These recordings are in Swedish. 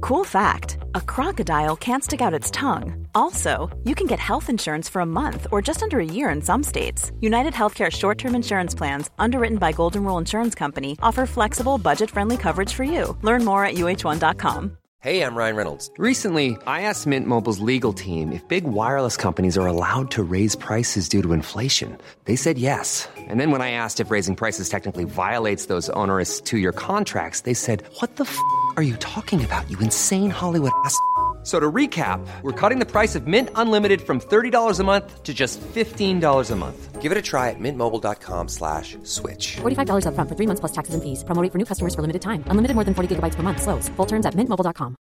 Cool fact, a crocodile can't stick out its tongue. Also, you can get health insurance for a month or just under a year in some states. United Healthcare short-term insurance plans, underwritten by Golden Rule Insurance Company, offer flexible, budget-friendly coverage for you. Learn more at uh1.com. Hey, I'm Ryan Reynolds. Recently, I asked Mint Mobile's legal team if big wireless companies are allowed to raise prices due to inflation. They said yes. And then when I asked if raising prices technically violates those onerous two-year contracts, they said, "What the f*** are you talking about, you insane Hollywood ass?" So to recap, we're cutting the price of Mint Unlimited from $30 a month to just $15 a month. Give it a try at mintmobile.com/switch. $45 up front for 3 months plus taxes and fees. Promo rate for new customers for limited time. Unlimited more than 40 gigabytes per month. Slows full terms at mintmobile.com.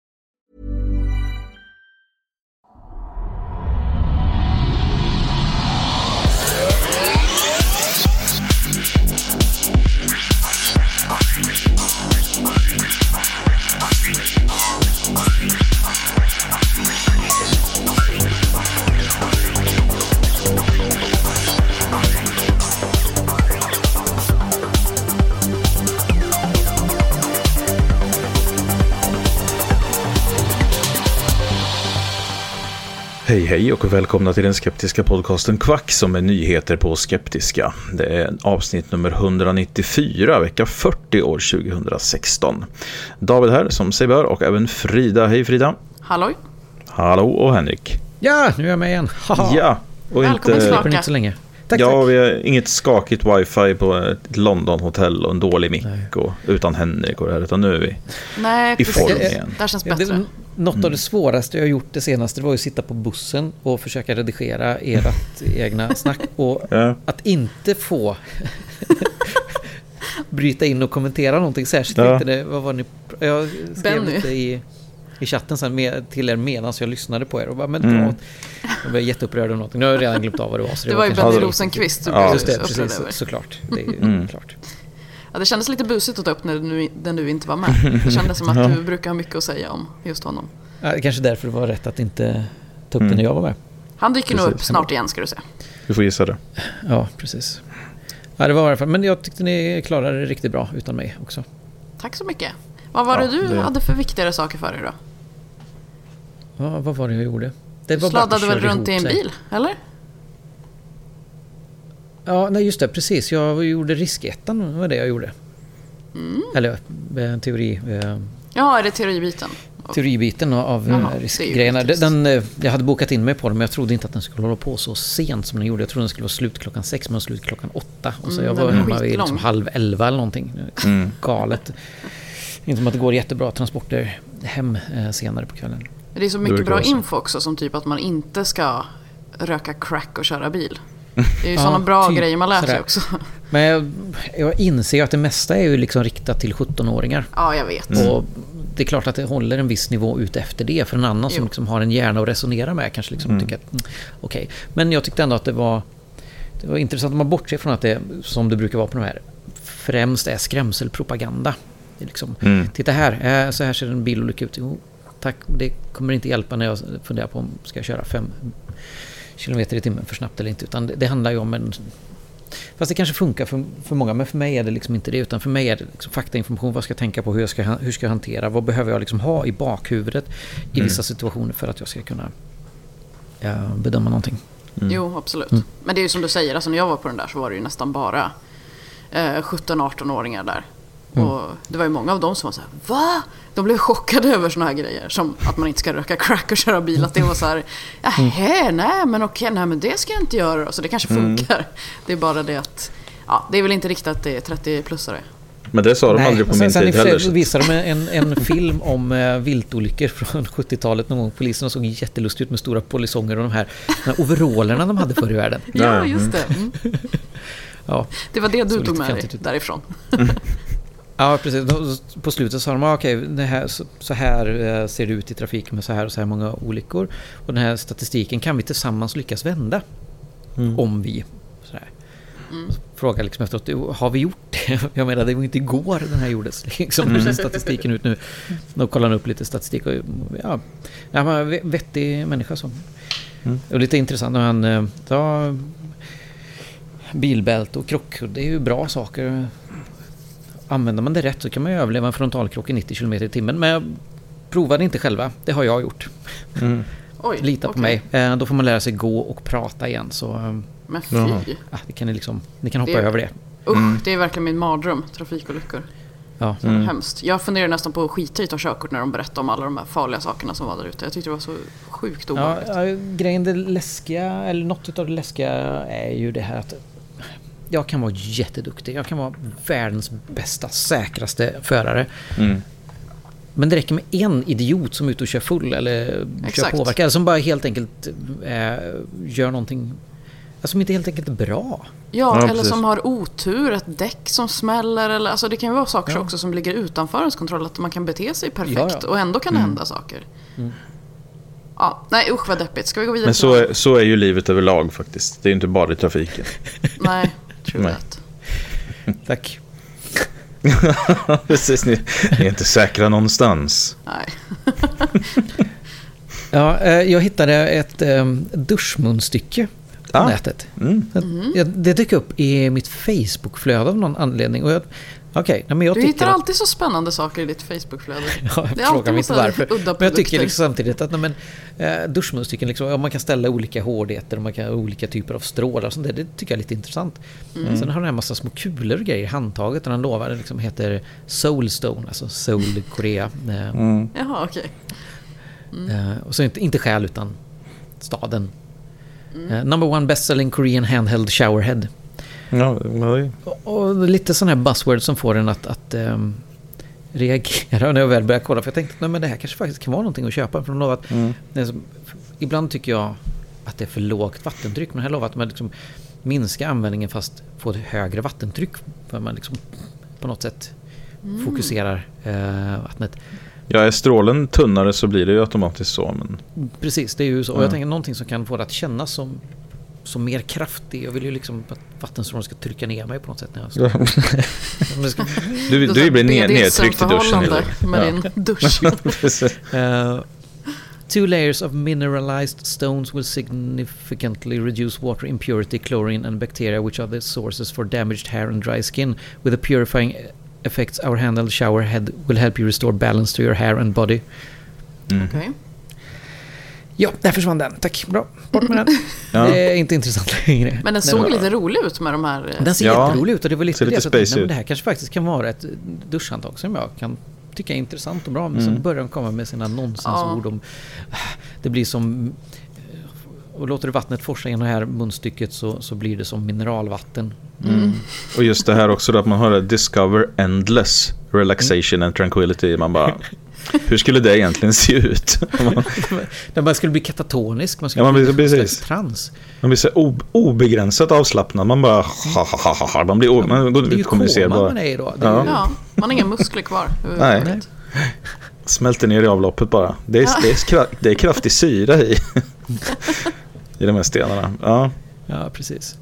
Hej och välkomna till den skeptiska podcasten Kvack som är nyheter på skeptiska. Det är avsnitt nummer 194, vecka 40 år 2016. David här som sig bör och även Frida. Hej Frida. Halloj. Hallå och Henrik. Ja, nu är jag med igen. Ja, och välkommen inte så länge. Tack, ja, tack. Vi har inget skakigt wifi på ett London-hotell och en dålig mick och utan Henrik och det här, utan nu är vi i form igen. Det känns bättre. Något av det svåraste jag har gjort det senaste var att sitta på bussen och försöka redigera ert egna snack och att inte få bryta in och kommentera någonting särskilt inte det. Vad var ni? Jag skrev lite i chatten sen till er medan jag lyssnade på er och bara, men jag var jätteupprörd av någonting. Nu har jag redan glömt av vad det var. Så det var ju Benny Rosenqvist. Just det, precis, såklart. Det är klart. Ja, det kändes lite busigt att ta upp när du inte var med. Det kändes som att du brukar ha mycket att säga om just honom. Ja, kanske därför det var rätt att inte ta upp det när jag var med. Han dyker nog upp snart igen, ska du säga. Du får gissa det. Ja, precis. Ja, det var i alla fall. Men jag tyckte ni klarade det riktigt bra utan mig också. Tack så mycket. Vad var det du hade för viktigare saker för dig då? Ja, vad var det jag gjorde? Du sladdade väl runt i en bil, eller? Ja, nej just det, precis. Jag gjorde riskettan, var det jag gjorde. Eller teori. Ja, är det teoribiten? Teoribiten av riskgrejerna. Jag hade bokat in mig på den, men jag trodde inte att den skulle hålla på så sent som den gjorde. Jag trodde den skulle vara slut klockan 6, men slut klockan 8. Och så jag var hemma vid liksom 10:30 eller någonting. Galet. Inte som att det går jättebra transporter hem senare på kvällen. Det är så mycket bra info också, som typ att man inte ska röka crack och köra bil. Det är ju sådana bra grejer man lär sig också. Men jag inser att det mesta är ju liksom riktat till 17-åringar. Ja, jag vet. Och det är klart att det håller en viss nivå ut efter det. För en annan som liksom har en hjärna att resonera med kanske liksom tycker att okej. Men jag tyckte ändå att det var intressant om man bortser från att det, som det brukar vara på de här, främst är skrämselpropaganda. Liksom, titta här, så här ser en bilolycka ut. Jo, tack, det kommer inte hjälpa när jag funderar på om ska jag köra 5 kilometer i timmen för snabbt eller inte, utan det handlar ju om fast det kanske funkar för många, men för mig är det liksom inte det, utan för mig är det liksom faktainformation, vad ska jag tänka på, hur ska jag hantera, vad behöver jag liksom ha i bakhuvudet i vissa situationer för att jag ska kunna bedöma någonting. Jo, absolut. Men det är ju som du säger, alltså när jag var på den där så var det ju nästan bara 17-18-åringar där. Och det var ju många av dem som var så här, va? De blev chockade över såna här grejer, som att man inte ska röka crack och köra bil, att det var så här, nej men det ska jag inte göra, så det kanske funkar. Det är bara det att det är väl inte riktigt att det är 30-plussare. Men det sa de aldrig på min tid heller. Sen visade de en film om viltolyckor från 70-talet någon gång. Poliserna såg jättelustigt ut med stora polisonger och de här overallerna de hade förr i världen. Ja, just det. Ja, det var det du tog med dig därifrån. Ja, precis. På slutet sa de okej, det här, så här ser det ut i trafiken med så här och så här många olyckor. Och den här statistiken kan vi tillsammans lyckas vända om vi sådär. Fråga liksom efteråt, har vi gjort det? Jag menar, det var inte igår den här gjordes. Liksom, hur ser statistiken ut nu? Då kollar han upp lite statistik och vettig människa så. Och lite intressant när han tar bilbälte och krock. Det är ju bra saker. Använder man det rätt så kan man ju överleva en frontalkrock i 90 km i timmen. Men prova det inte själva. Det har jag gjort. Oj, Lita på mig. Då får man lära sig gå och prata igen. Så, men fy. Ni kan hoppa över det. Det är verkligen min mardröm, trafikolyckor. Ja. Hemskt. Jag funderar nästan på att skita i att ta körkort när de berättar om alla de här farliga sakerna som var där ute. Jag tyckte det var så sjukt obehagligt. Ja, grejen det läskiga, eller något av det läskiga är ju det här att jag kan vara jätteduktig. Jag kan vara världens bästa, säkraste förare. Men det räcker med en idiot som är ute och kör full eller kör påverkad, eller som bara helt enkelt gör någonting som inte helt enkelt är bra. Ja, eller precis. som har otur, ett däck som smäller. Eller, alltså det kan ju vara saker också som ligger utanför ens kontroll. Att man kan bete sig perfekt och ändå kan hända saker. Ja, nej, usch vad deppigt. Ska vi gå vidare? Men så är ju livet överlag faktiskt. Det är ju inte bara i trafiken. Nej, true that. Tack. Precis, ni är inte säkra någonstans. Nej. Jag hittade ett duschmunstycke på nätet. Det dök upp i mitt Facebook-flöde av någon anledning. Och jag Du hittar alltid så spännande saker i ditt Facebook-flöde. Ja, jag frågar mig inte varför. Men jag tycker liksom samtidigt att duschmunstycken, liksom, man kan ställa olika hårdheter och man kan ha olika typer av strålar och sånt där. Det tycker jag är lite intressant. Sen har den en massa små kulor och grejer i handtaget och den lovar det liksom heter Soulstone, alltså Seoul, Korea. Jaha, okej. Och så inte själ utan staden. Number 1 best-selling Korean handheld showerhead. Ja, och lite sån här buzzword som får en att reagera när jag väl börjar kolla. För jag tänkte att det här kanske faktiskt kan vara någonting att köpa. För de lovar att, ibland tycker jag att det är för lågt vattentryck. Men här lovar att man liksom minskar användningen fast får ett högre vattentryck. För man liksom på något sätt fokuserar vattnet. Ja, är strålen tunnare så blir det ju automatiskt så. Men... Precis, det är ju så. Och jag tänker någonting som kan få det att kännas som mer kraftig. Jag vill ju liksom att vattenstrålen ska trycka ner mig på något sätt när jag du blir nedtryckt i duschen. Med din dusch. 2 layers of mineralized stones will significantly reduce water impurity, chlorine and bacteria, which are the sources for damaged hair and dry skin. With the purifying effects, our handheld shower head will help you restore balance to your hair and body. Okej. Ja, där försvann den. Tack, bra. Bort med den. Det är inte intressant längre. Men den såg lite rolig ut med de här... Den ser jätterolig ut och det var lite det. Men det här kanske faktiskt kan vara ett duschhandtag som jag kan tycka är intressant och bra. Men så börjar de komma med sina nonsensord om... Det blir som... Och låter du vattnet forsa genom det här munstycket så blir det som mineralvatten. Och just det här också då, att man har discover endless relaxation and tranquility. Man bara... Hur skulle det egentligen se ut? När man skulle bli katatonisk, man skulle bli trans. Man blir så obegränsat avslappnad. Man bara man går ut kommunicerbar. Ja, man har inga muskler kvar. Nej. Smälter ner i avloppet bara. Det är kraftig syra i de här stenarna. Ja, precis.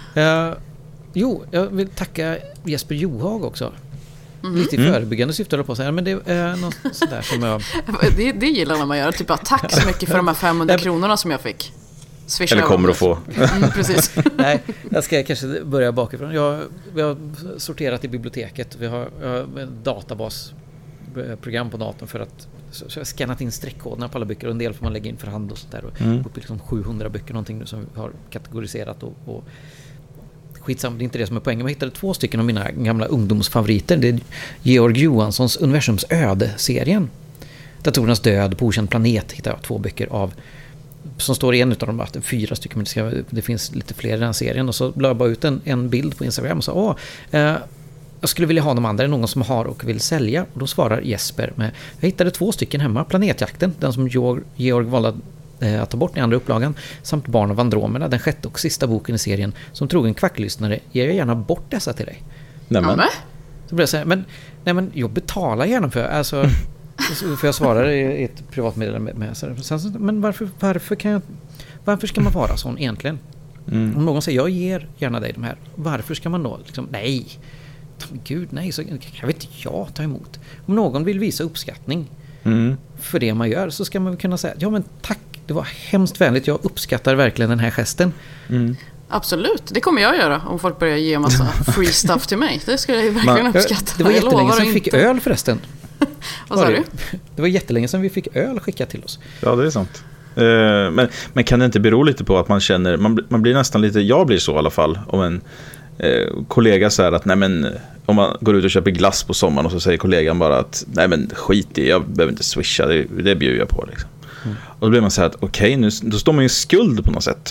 Jag vill tacka Jesper Johag också. Lite i förebyggande syfte på sig. Men det är något sådär som jag... det gillar när man gör. Typ bara tack så mycket för de här 500 kronorna som jag fick. Swisha eller kommer att få. Precis. Nej, jag ska kanske börja bakifrån. Vi har sorterat i biblioteket. Vi har en databasprogram på datorn för att så jag har skannat in streckkoderna på alla böcker och en del får man lägga in för hand och sånt där. Och upp i liksom 700 böcker någonting nu som vi har kategoriserat och skitsamt, det är inte det som är poängen. Jag hittade 2 stycken av mina gamla ungdomsfavoriter. Det är Georg Johanssons Universums öde-serien. Datorernas död på okänd planet hittade jag 2 böcker av som står i en av dem, 4 stycken, men det finns lite fler i den serien. Och så la jag bara ut en bild på Instagram och sa jag skulle vilja ha de andra, någon som har och vill sälja. Och då svarar Jesper med, jag hittade 2 stycken hemma, Planetjakten, den som Georg valde att ta bort i andra upplagan, samt Barn av Andromeda, den 6:e och sista boken i serien. Som trogen kvacklyssnare ger jag gärna bort dessa till dig. Nämen. Så blir jag säga, men jag betalar gärna för jag svarar i ett privatmeddelande med men varför ska man vara sån egentligen? Om någon säger jag ger gärna dig de här, varför ska man då liksom, nej, gud nej, så jag vet inte, jag tar emot. Om någon vill visa uppskattning för det man gör, så ska man kunna säga, ja men tack, det var hemskt vänligt, jag uppskattar verkligen den här gesten. Absolut, det kommer jag göra om folk börjar ge en massa free stuff till mig. Det ska jag verkligen uppskatta. Det var jättelänge sedan jag fick öl förresten. Vad sa du? Det var jättelänge sedan vi fick öl skickat till oss. Ja, det är sant. Men kan det inte bero lite på att man känner, man blir nästan lite, jag blir så i alla fall, om en kollega säger att nej men, om man går ut och köper glass på sommaren och så säger kollegan bara att nej men skit i, jag behöver inte swisha, det bjuder jag på liksom. Och då blir man så här att okej, nu då står man ju skuld på något sätt.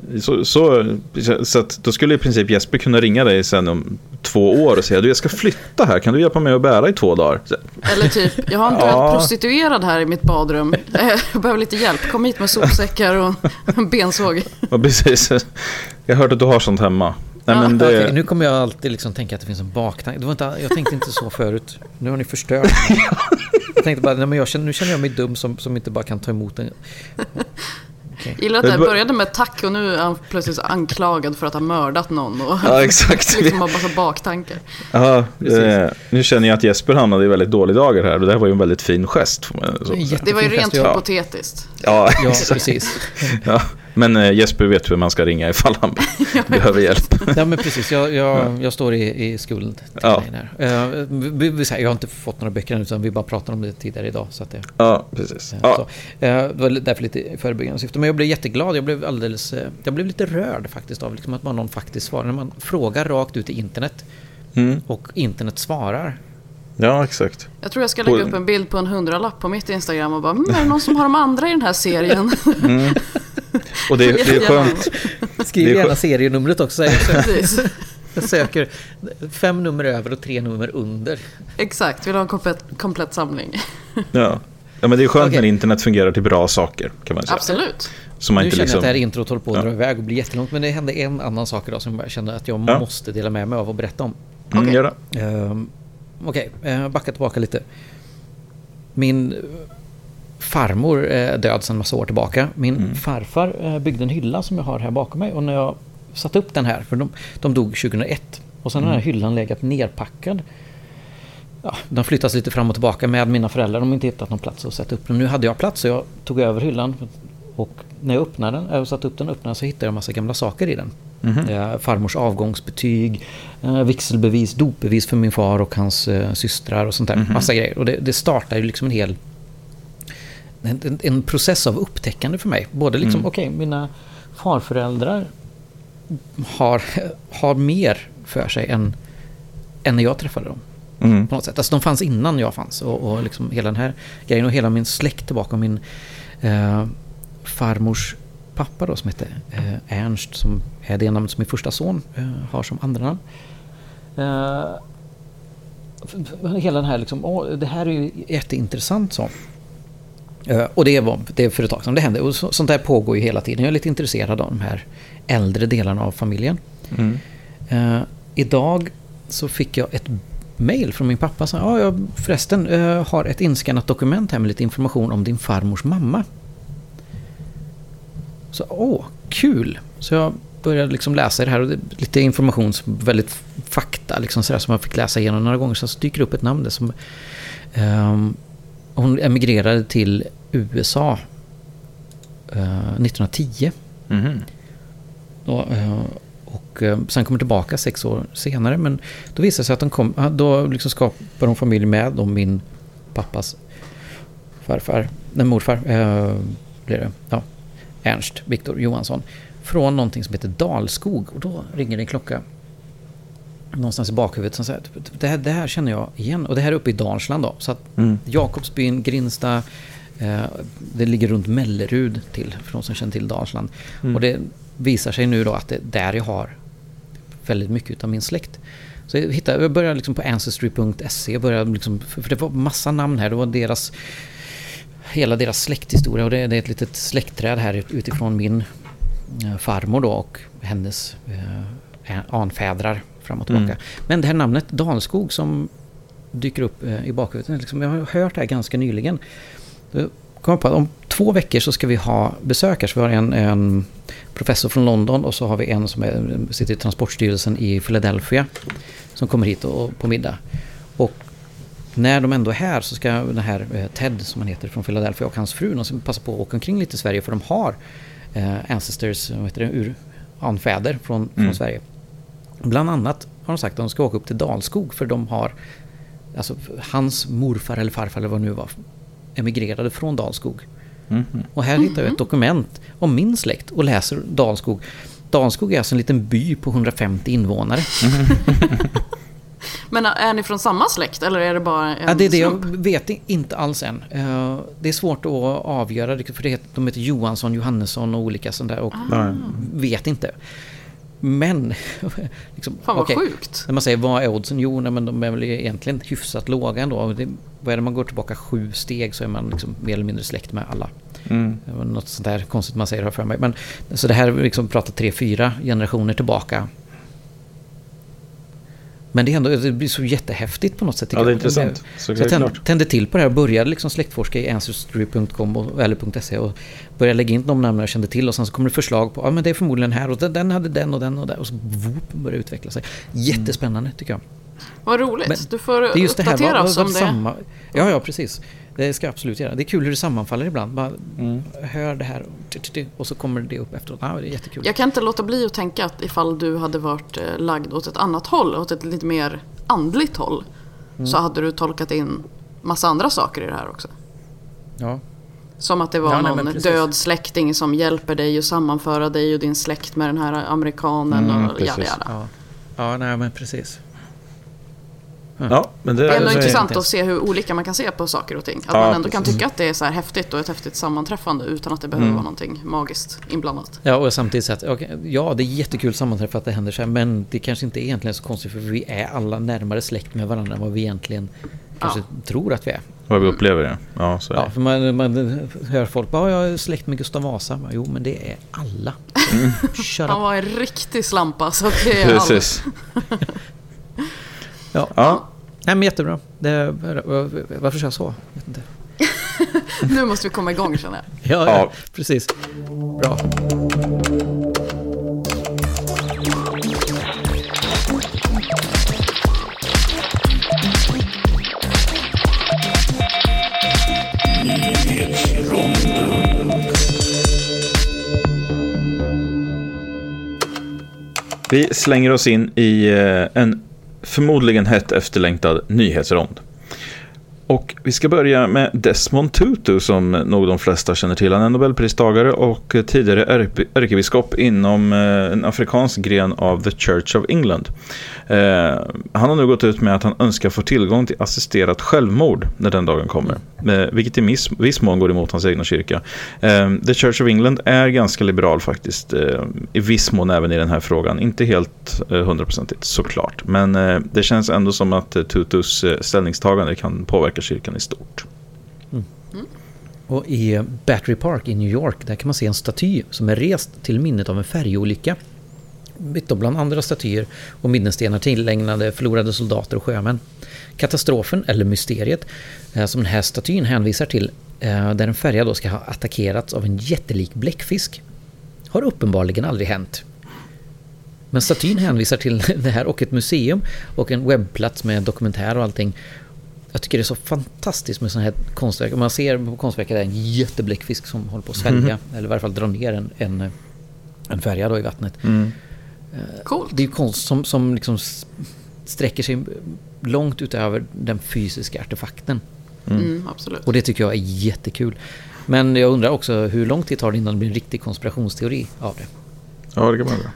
Så att då skulle i princip Jesper kunna ringa dig sen om 2 år och säga, du, jag ska flytta här, kan du hjälpa mig att bära i 2 dagar? Eller typ, jag har inte varit prostituerad här i mitt badrum, jag behöver lite hjälp, kom hit med sopsäckar och en bensåg. Ja, precis. Jag har hört att du har sånt hemma. Nej, men Okej, nu kommer jag alltid liksom tänka att det finns en baktanke. Jag tänkte inte så förut. Nu har ni förstört. Jag tänkte bara, nej, men nu känner jag mig dum som inte bara kan ta emot en. Okay. Gillar att det började med tack och nu är han plötsligt anklagad för att ha mördat någon. Och ja, exakt. liksom har bara baktankar. Ja, nu känner jag att Jesper hamnade i väldigt dåliga dagar här. Det här var ju en väldigt fin gest. Det var ju rent hypotetiskt. Ja, precis. Ja. Men Jesper vet hur man ska ringa ifall han behöver hjälp. Ja, men precis. Jag står i skuld till dig där. Jag har inte fått några böcker än, utan vi bara pratade om det tidigare idag. Så att ja, precis. Det var därför lite förebyggande syfte. Men jag blev jätteglad. Jag blev lite rörd faktiskt av liksom att man någon faktiskt svarar. När man frågar rakt ut i internet och internet svarar. Ja, exakt. Jag tror jag ska lägga upp en bild på en 100-lapp på mitt Instagram och bara, är det någon som har de andra i den här serien? Och det är skönt. Skriv gärna serienumret också. Jag söker 5 nummer över och 3 nummer under. Exakt, vill ha en komplett samling. Ja, men det är skönt när internet fungerar till bra saker, kan man säga. Absolut. Så man nu inte känner liksom... jag att det här introt håller på att dra iväg och bli jättelångt. Men det hände en annan sak idag som jag kände att jag måste dela med mig av och berätta om. Gör det. Backa tillbaka lite. Min farmor är död sedan massa år tillbaka. Min farfar byggde en hylla som jag har här bakom mig. Och när jag satte upp den här, för de dog 2001. Och sen har den här hyllan legat nerpackad. Ja, de flyttas lite fram och tillbaka med mina föräldrar. De har inte hittat någon plats att sätta upp den. Nu hade jag plats så jag tog över hyllan. Och när jag öppnade den, satte upp den så hittade jag en massa gamla saker i den. Farmors avgångsbetyg, vigselbevis, dopbevis för min far och hans systrar och sånt där. Massa grejer. Och det startar ju liksom en process av upptäckande för mig. Både liksom, mina farföräldrar har mer för sig än när jag träffade dem. På något sätt. Alltså de fanns innan jag fanns. Och liksom hela den här grejen och hela min släkt tillbaka. Min farmors pappa då, som heter Ernst, som är det namnet som min första son har som andra namn. Hela den här liksom, det här är ju jätteintressant så. Och det är för ett tag som det hände. Och sånt där pågår ju hela tiden. Jag är lite intresserad av de här äldre delarna av familjen. Idag så fick jag ett mejl från min pappa som sa, jag förresten har ett inskannat dokument här med lite information om din farmors mamma. Så, kul! Så jag började liksom läsa det här och det, lite information, väldigt fakta liksom sådär, som jag fick läsa igenom några gånger. Så dyker upp ett namn där som hon emigrerade till USA 1910. Och sen kommer tillbaka 6 år senare, men då visade det sig att då liksom skapade de familj med min pappas morfar blir det. Ja. Ernst Viktor Johansson från någonting som heter Dalskog, och då ringer det en klocka någonstans i bakhuvudet som säger det här känner jag igen, och det här är uppe i Dalsland då, så att Jakobsbyn, Grinsta, det ligger runt Mellerud till, för de som känner till Dalsland, och det visar sig nu då att det är där jag har väldigt mycket av min släkt. Så jag började liksom på ancestry.se, liksom, för det var massa namn här, det var hela deras släkthistoria, och det är ett litet släktträd här utifrån min farmor då och hennes anfädrar fram och tillbaka. Men det här namnet Dalskog som dyker upp i bakhuvudet, liksom, jag har hört det här ganska nyligen. Då kom jag på att om 2 veckor så ska vi ha besökare. Så vi har en professor från London och så har vi en som sitter i Transportstyrelsen i Philadelphia som kommer hit på middag. Och när de ändå är här så ska den här Ted, som han heter, från Philadelphia, och hans fru passa på att åka omkring lite i Sverige, för de har ancestors, anfäder från Sverige. Bland annat har de sagt att de ska åka upp till Dalskog, för de har alltså hans morfar eller farfar eller vad det nu var, emigrerade från Dalskog. Och här hittar jag ett dokument om min släkt och läser Dalskog. Dalskog är alltså en liten by på 150 invånare. Men är ni från samma släkt eller är det bara en det är det slump? jag vet inte alls än. Det är svårt att avgöra för de heter Johansson, Johannesson och olika sånt där och vet inte. Men liksom, fan vad sjukt. När man säger vad är oddsen? Jo, men de är väl egentligen hyfsat låga ändå. Vad är det man går tillbaka 7 steg så är man liksom mer eller mindre släkt med alla. Det var något sånt där konstigt man säger här för mig. Men, så det här liksom pratar 3-4 generationer tillbaka. Men det blir så jättehäftigt på något sätt. Ja, det är intressant. Så jag tände till på det här och började liksom släktforska i ancestry.com eller .se och började lägga in de namn jag kände till och sen så kommer det förslag på, men det är förmodligen här och den hade den och den och där och så började det utveckla sig. Jättespännande tycker jag. Vad roligt. Men du får det är just uppdatera det här, oss om det. Samma, ja, precis. Det ska jag absolut göra. Det är kul hur det sammanfaller ibland. Bara hör det här och så kommer det upp efteråt. Det är jättekul. Jag kan inte låta bli att tänka att ifall du hade varit lagd åt ett annat håll, åt ett lite mer andligt håll, så hade du tolkat in massa andra saker i det här också. Ja. Som att det var någon död släkting som hjälper dig att sammanföra dig och din släkt med den här amerikanen och jada. Ja, nej men precis. Ja, men det är ändå intressant att se hur olika man kan se på saker och ting. Att man ändå kan tycka att det är så här häftigt och ett häftigt sammanträffande utan att det behöver vara någonting magiskt inblandat. Ja, och samtidigt så att ja, det är jättekul sammanträff att det händer så här, men det kanske inte är egentligen så konstigt för vi är alla närmare släkt med varandra än vad vi egentligen kanske tror att vi är. Vad vi upplever det. Ja, så är det. För man hör folk jag är släkt med Gustav Vasa. Jo, men det är alla. Han var en riktig slampa så att det är precis. Ja. Nej, men jättebra. Varför sa jag så? Vet inte. Nu måste vi komma igång, känner jag. Ja, precis. Bra. Vi slänger oss in i en förmodligen hett efterlängtad nyhetsrond. Och vi ska börja med Desmond Tutu som nog de flesta känner till. Han är Nobelpristagare och tidigare ärkebiskop inom en afrikansk gren av The Church of England. Han har nu gått ut med att han önskar få tillgång till assisterat självmord när den dagen kommer. Vilket i viss mån går emot hans egna kyrka. The Church of England är ganska liberal faktiskt. I viss mån även i den här frågan. Inte helt 100% såklart. Men det känns ändå som att Tutus ställningstagande kan påverka kyrkan i stort. Och i Battery Park i New York, där kan man se en staty som är rest till minnet av en färjeolycka. Bland andra statyer och minnesstenar tillägnade förlorade soldater och sjömän. Katastrofen, eller mysteriet, som den här statyn hänvisar till, där en färja då ska ha attackerats av en jättelik bläckfisk, har uppenbarligen aldrig hänt. Men statyn hänvisar till det här och ett museum och en webbplats med dokumentär och allting. Jag tycker det är så fantastiskt med sådana här konstverk. Om man ser på konstverket är en jättebläckfisk som håller på att svälja, eller i varje fall dra ner en färja då i vattnet. Coolt. Det är ju konst som liksom sträcker sig långt utöver den fysiska artefakten. Absolut. Och det tycker jag är jättekul. Men jag undrar också hur lång tid tar det innan det blir en riktig konspirationsteori av det. Ja, det kan man göra.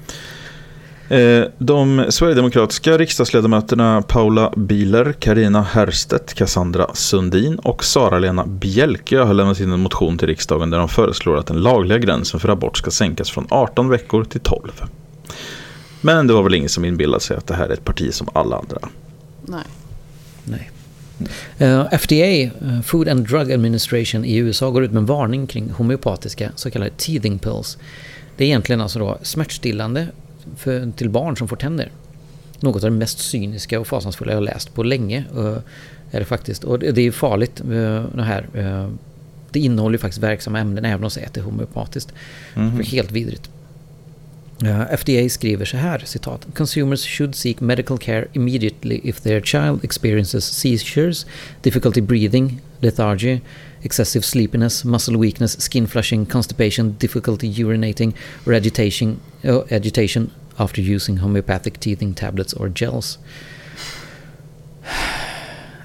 De sverigedemokratiska riksdagsledamöterna Paula Bieler, Carina Herstedt, Cassandra Sundin och Sara-Lena Bjelke har lämnat in en motion till riksdagen där de föreslår att den lagliga gränsen för abort ska sänkas från 18 veckor till 12. Men det var väl ingen som inbillade sig att det här är ett parti som alla andra. Nej. FDA, Food and Drug Administration i USA, går ut med en varning kring homeopatiska så kallade teething pills. Det är egentligen alltså då smärtstillande till barn som får tänder. Något av det mest cyniska och fasansfulla jag har läst på länge är det faktiskt. Och det är farligt det här. Det innehåller ju faktiskt verksamma ämnen även om det är homeopatiskt. Det är helt vidrigt. FDA skriver så här, citat: Consumers should seek medical care immediately if their child experiences seizures, difficulty breathing, lethargy, excessive sleepiness, muscle weakness, skin flushing, constipation, difficulty urinating, or agitation after using homeopathic teething tablets or gels.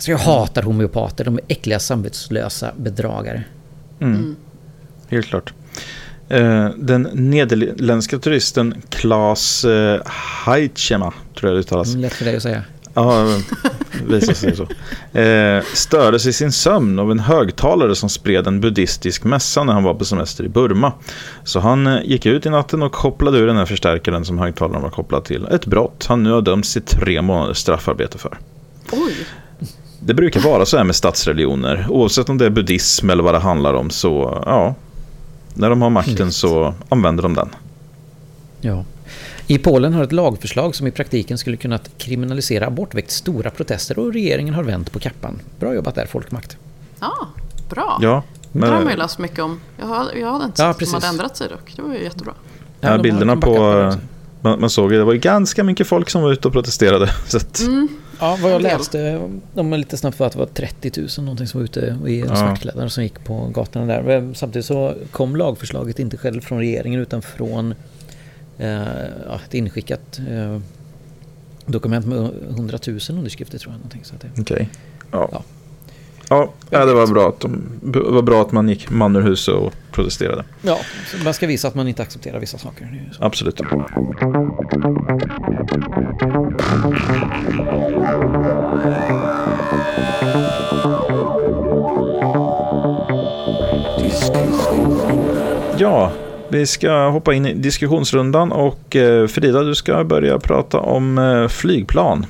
Alltså jag hatar homeopater, de är äckliga, samvetslösa bedragare. Helt klart. Den nederländska turisten Klaas Heitzema, tror jag det uttalas. Lätt för dig att säga. Ja, visar sig så. Stördes i sin sömn av en högtalare som spred en buddhistisk mässa när han var på semester i Burma. Så han gick ut i natten och kopplade ur den här förstärkaren som högtalaren var kopplad till. Ett brott han nu har dömts till 3 månaders straffarbete för. Oj! Det brukar vara så här med statsreligioner. Oavsett om det är buddhism eller vad det handlar om, så ja, när de har makten så använder de den. Ja. I Polen har ett lagförslag som i praktiken skulle kunna kriminalisera abort väckt stora protester och regeringen har vänt på kappan. Bra jobbat där, folkmakt. Ja, bra. Ja, men... Det har man ju läst mycket om. Jag hade inte sett att de hade ändrat sig dock. Det var ju jättebra. Ja, bilderna på... Man såg ju, det var ju ganska mycket folk som var ute och protesterade. Så att... Ja, vad jag läste om lite snabbt var att det var 30 000 någonting som var ute i svartkläder som gick på gatorna där. Samtidigt så kom lagförslaget inte själv från regeringen utan från ett inskickat dokument med 100 000 underskrifter tror jag. Okej. Ja, det var bra att man gick man ur huset och protesterade. Ja, så man ska visa att man inte accepterar vissa saker. Absolut. Ja, vi ska hoppa in i diskussionsrundan och Frida, du ska börja prata om flygplan.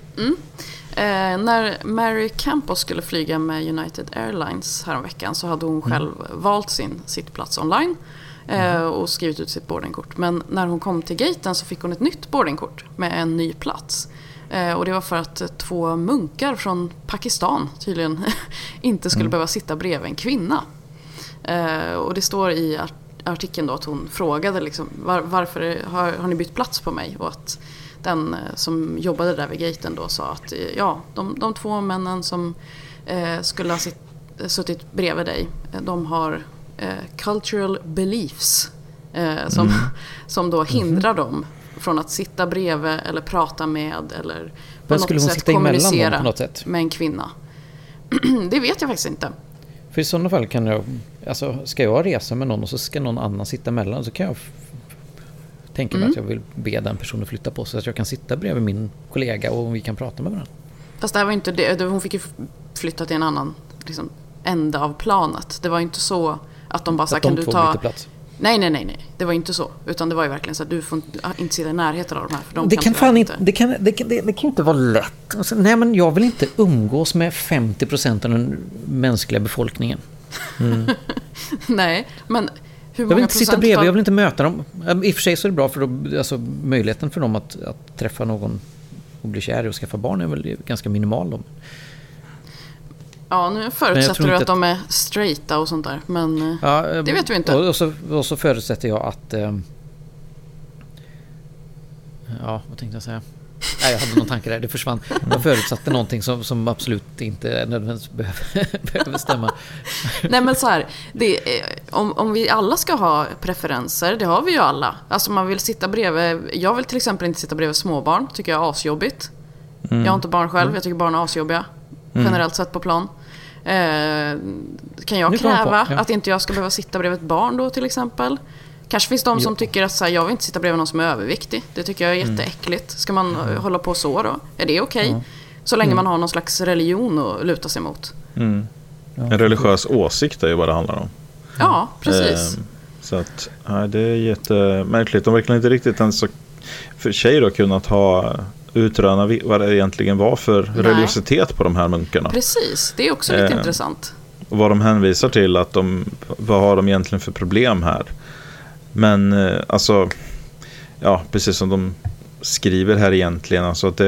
När Mary Campos skulle flyga med United Airlines häromveckan så hade hon själv valt sin sittplats online och skrivit ut sitt boardingkort. Men när hon kom till gaten så fick hon ett nytt boardingkort med en ny plats. Och det var för att 2 munkar från Pakistan tydligen inte skulle behöva sitta bredvid en kvinna. Och det står i artikeln då att hon frågade liksom, varför har ni bytt plats på mig? Och att den som jobbade där vid gaten då sa att de 2 männen som skulle ha suttit bredvid dig, de har cultural beliefs som då hindrar dem från att sitta bredvid eller prata med eller på något sätt kommunicera på något sätt med en kvinna. Det vet jag faktiskt inte. För i sådana fall kan ska jag resa med någon och så ska någon annan sitta emellan, så kan jag tänker mig att jag vill be den personen flytta på sig så att jag kan sitta bredvid min kollega och vi kan prata med varandra. Fast det här var inte det. Hon fick ju flytta till en annan liksom, ände av planet. Det var inte så att de bara sa, kan du ta... plats. Nej. Det var inte så. Utan det var ju verkligen så att du får inte sitta i närheten av de här. För det kan inte vara lätt. Alltså, nej, men jag vill inte umgås med 50% av den mänskliga befolkningen. Nej, men... Jag vill inte sitta bredvid, jag vill inte möta dem. I och för sig så är det bra för då, alltså, möjligheten för dem att träffa någon och bli kär och skaffa barn är väl ganska minimal. Då. Ja, nu förutsätter du att de är straighta och sånt där. Men det vet vi inte. Och så förutsätter jag att... vad tänkte jag säga? Nej, jag hade någon tanke där, det försvann. Jag förutsatte någonting som absolut inte nödvändigtvis behöver stämma. Nej, men så här, om vi alla ska ha preferenser, det har vi ju alla. Alltså man vill sitta bredvid, jag vill till exempel inte sitta bredvid småbarn, tycker jag är asjobbigt. Jag har inte barn själv, jag tycker barn är asjobbiga. Generellt sett på plan. Kan jag kräva att inte jag ska behöva sitta bredvid ett barn då till exempel? Kanske finns de som tycker att så här, jag vill inte sitta bredvid någon som är överviktig. Det tycker jag är jätteäckligt. Ska man hålla på så då? Är det okej? Så länge man har någon slags religion att luta sig mot. En religiös åsikt är ju vad det handlar om. Ja, precis. Så att, det är jättemärkligt. De verkligen inte riktigt ens för sig då kunnat utröna vad det egentligen var för religiositet på de här munkarna. Precis, det är också lite intressant. Och vad de hänvisar till, att vad har de egentligen för problem här? Men alltså, precis som de skriver här egentligen, alltså att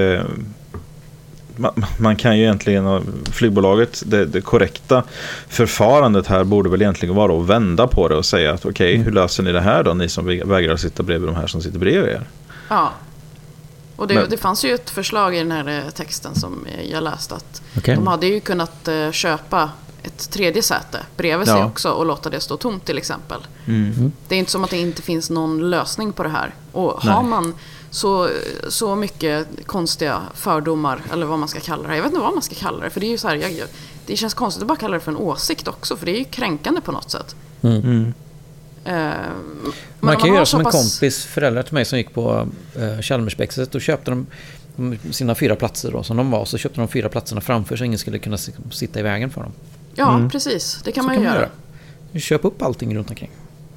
man kan ju egentligen, flygbolaget, det korrekta förfarandet här borde väl egentligen vara att vända på det och säga att okej, hur löser ni det här då, ni som vägrar sitta bredvid de här som sitter bredvid er? Ja. Och det fanns ju ett förslag i den här texten som jag läste att de hade ju kunnat köpa ett tredje säte bredvid sig också och låta det stå tomt till exempel. Det är inte som att det inte finns någon lösning på det här. Och har man så mycket konstiga fördomar, eller vad man ska kalla det. Jag vet inte vad man ska kalla det, för det är ju så här, det känns konstigt att bara kalla det för en åsikt också, för det är ju kränkande på något sätt. Man kan göra som en kompis föräldrar till mig som gick på Chalmersbäckset, och köpte de sina 4 platser då, som de var, så köpte de 4 platserna framför så ingen skulle kunna sitta i vägen för dem. Ja, precis. Det kan man ju göra. Köp upp allting runt omkring.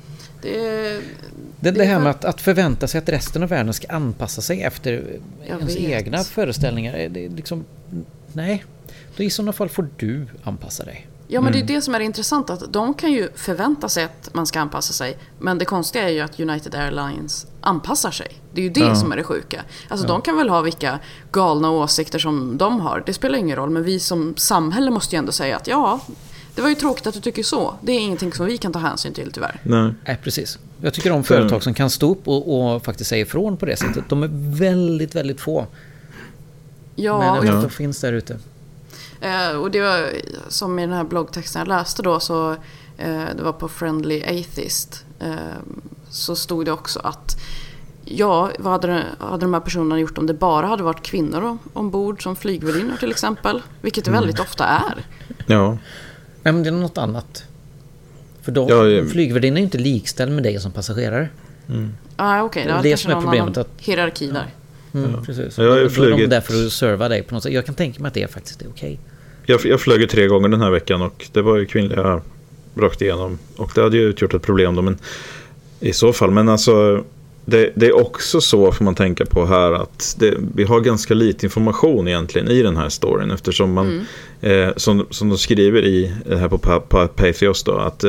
Det här med att förvänta sig att resten av världen ska anpassa sig efter ens egna föreställningar, det är liksom, nej, då i sådana fall får du anpassa dig. Ja, men det är det som är intressant, att de kan ju förvänta sig att man ska anpassa sig, men det konstiga är ju att United Airlines anpassar sig. Det är ju det som är det sjuka. Alltså de kan väl ha vilka galna åsikter som de har, det spelar ingen roll, men vi som samhälle måste ju ändå säga att ja, det var ju tråkigt att du tycker så. Det är ingenting som vi kan ta hänsyn till, tyvärr. Nej, precis. Jag tycker om företag som kan stå upp och faktiskt säga ifrån på det sättet. De är väldigt, väldigt få. Ja, men de finns där ute. Och det var som i den här bloggtexten jag läste då, så det var på Friendly Atheist, så stod det också att vad hade de här personerna gjort om det bara hade varit kvinnor ombord som flygvärdinnor till exempel, vilket det väldigt ofta är. Ja. Nej, men det är något annat. För då flygvärdinnan är inte likställd med dig som passagerare. Okej, det är det som är problemet, att hierarki där. Precis. Jag har då är de där för att serva dig på något sätt. Jag kan tänka mig att det faktiskt är okej. Jag flög 3 gånger den här veckan, och det var ju kvinnliga rakt igenom, och det hade ju utgjort ett problem då, men i så fall, men alltså det är också så, får man tänka på här, att vi har ganska lite information egentligen i den här storyn, eftersom man som de skriver i det här på Pathos då, att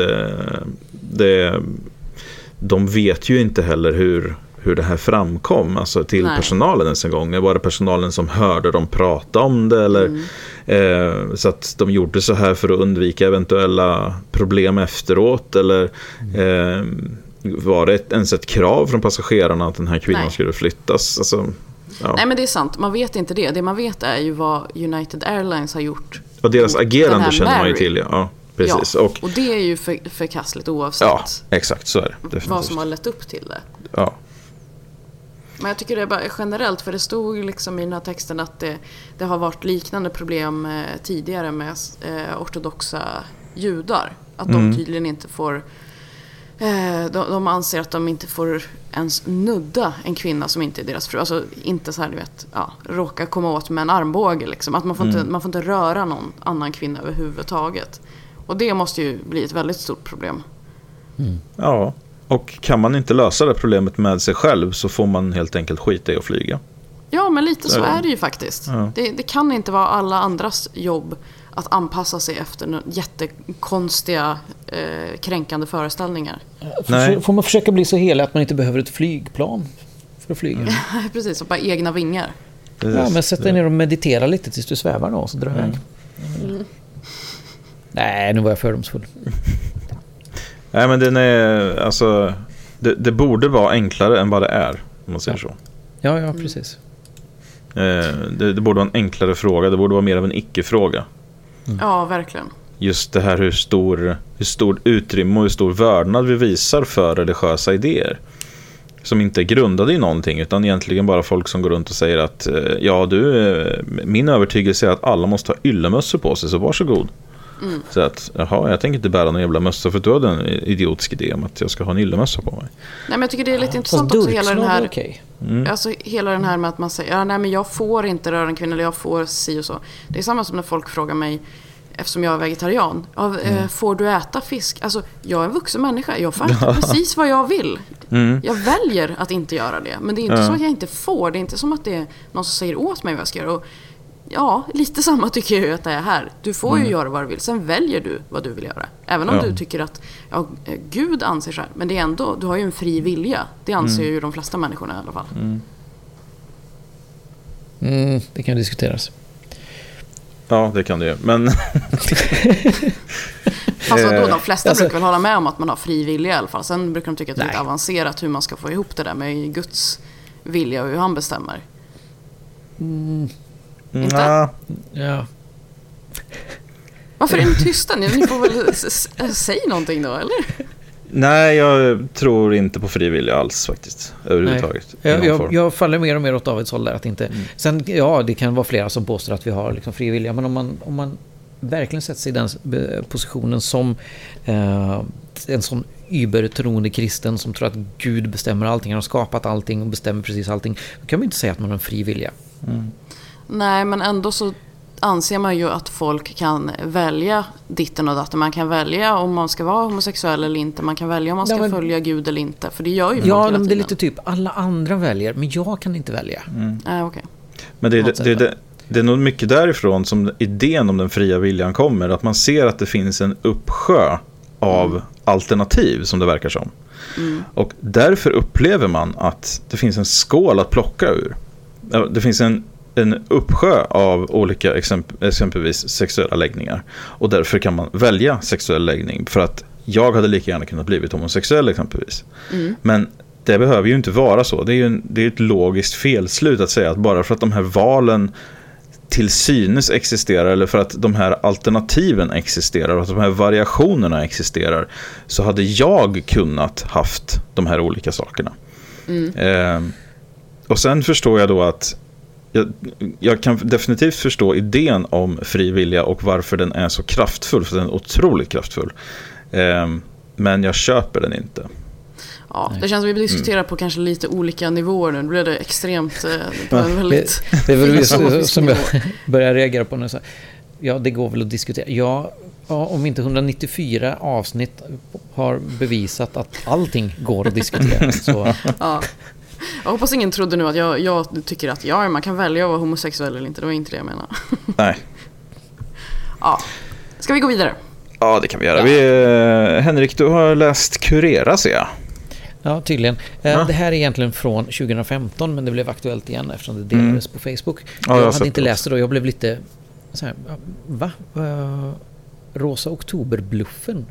de vet ju inte heller hur det här framkom, alltså till personalen ens en gång. Var det personalen som hörde dem prata om det, eller så att de gjorde så här för att undvika eventuella problem efteråt, eller var det ens ett krav från passagerarna att den här kvinnan skulle flyttas? Alltså, Nej, men det är sant. Man vet inte det. Det man vet är ju vad United Airlines har gjort. Och deras agerande känner man ju till, ja. Precis. Ja, och det är ju förkastligt oavsett exakt, så är det. Definitivt. Vad som har lett upp till det. Ja. Men jag tycker det är bara generellt, för det stod liksom i den här texten att det har varit liknande problem tidigare med ortodoxa judar. Att de tydligen inte får... De anser att de inte får ens nudda en kvinna som inte är deras fru. Alltså inte så här, du vet, råka komma åt med en armbåge liksom. Att man får inte röra någon annan kvinna överhuvudtaget. Och det måste ju bli ett väldigt stort problem. Ja, och kan man inte lösa det problemet med sig själv, så får man helt enkelt skita i att flyga. Ja, men lite så är det ju faktiskt. Ja. Det kan inte vara alla andras jobb att anpassa sig efter jättekonstiga kränkande föreställningar. Får man försöka bli så helig att man inte behöver ett flygplan för att flyga? Precis, och bara egna vingar. Ja, men sätt dig ner och meditera lite tills du svävar då, så drar iväg. Nej, nu var jag fördomsfull. Nej, men den är, alltså, det borde vara enklare än vad det är, om man säger så. Ja, precis. Det borde vara en enklare fråga. Det borde vara mer av en icke-fråga. Ja, verkligen. Just det här hur stor utrymme och hur stor vördnad vi visar för religiösa idéer. Som inte är grundade i någonting, utan egentligen bara folk som går runt och säger att min övertygelse är att alla måste ha yllemössor på sig, så varsågod. Så att, jag tänker inte bära någon jävla mössa för att du har en idiotisk idé om att jag ska ha en yllemössa på mig. Nej, men jag tycker det är lite intressant också, hela den här alltså hela den här med att man säger nej, men jag får inte röra en kvinna, eller jag får si och så. Det är samma som när folk frågar mig, eftersom jag är vegetarian, får du äta fisk? Alltså, jag är en vuxen människa, jag får äta precis vad jag vill. Jag väljer att inte göra det, men det är inte så att jag inte får. Det är inte som att det är någon som säger åt mig vad jag ska göra. Och ja, lite samma tycker jag att det är här. Du får ju göra vad du vill, sen väljer du vad du vill göra. Även om du tycker att Gud anser så här, men det är ändå, du har ju en fri vilja. Det anser ju de flesta människorna i alla fall. Det kan diskuteras. Ja, det kan det ju, men... Fast då, de flesta brukar väl hålla med om att man har fri vilja i alla fall. Sen brukar de tycka att det är lite avancerat hur man ska få ihop det där med Guds vilja och hur han bestämmer. Inte? Ja. Varför är ni tysta? Ni får väl säga någonting då, eller? Nej, jag tror inte på frivilliga alls faktiskt. Överhuvudtaget. Jag faller mer och mer åt Davids håll där. Att inte, sen, det kan vara flera som påstår att vi har liksom frivilliga. Men om man verkligen sätter sig i den positionen som en sån übertroende kristen som tror att Gud bestämmer allting, han har skapat allting och bestämmer precis allting, då kan man inte säga att man är en frivilliga. Nej, men ändå så anser man ju att folk kan välja ditten och datten. Man kan välja om man ska vara homosexuell eller inte. Man kan välja om man ska följa Gud eller inte. För det gör ju folk hela tiden. Det är lite typ alla andra väljer, men jag kan inte välja. Okay. Men det är nog mycket därifrån som idén om den fria viljan kommer. Att man ser att det finns en uppsjö av alternativ som det verkar som. Och därför upplever man att det finns en skål att plocka ur. Det finns en uppsjö av olika exempelvis sexuella läggningar. Och därför kan man välja sexuell läggning. För att jag hade lika gärna kunnat blivit homosexuell exempelvis. Men det behöver ju inte vara så. Det är ett logiskt felslut att säga att bara för att de här valen till synes existerar, eller för att de här alternativen existerar och att de här variationerna existerar, så hade jag kunnat haft de här olika sakerna. Och sen förstår jag då att jag kan definitivt förstå idén om frivilliga och varför den är så kraftfull, för den är otroligt kraftfull. Men jag köper den inte. Ja, det känns som vi diskuterar på kanske lite olika nivåer nu. Nu blir det extremt på en väldigt... Det är väl som jag börjar reagera på nu. Ja, det går väl att diskutera. Ja, om inte 194 avsnitt har bevisat att allting går att diskutera. Så... Ja. Jag hoppas ingen trodde nu att jag tycker att man kan välja att vara homosexuell eller inte. Det var inte det jag menar. Nej. Ja. Ska vi gå vidare? Ja, det kan vi göra. Henrik, du har läst Kurera, ser jag. Ja, tydligen. Det här är egentligen från 2015, men det blev aktuellt igen eftersom det delades på Facebook. Jag hade inte läst det då. Jag blev lite så här, va? Rosa oktoberbluffen?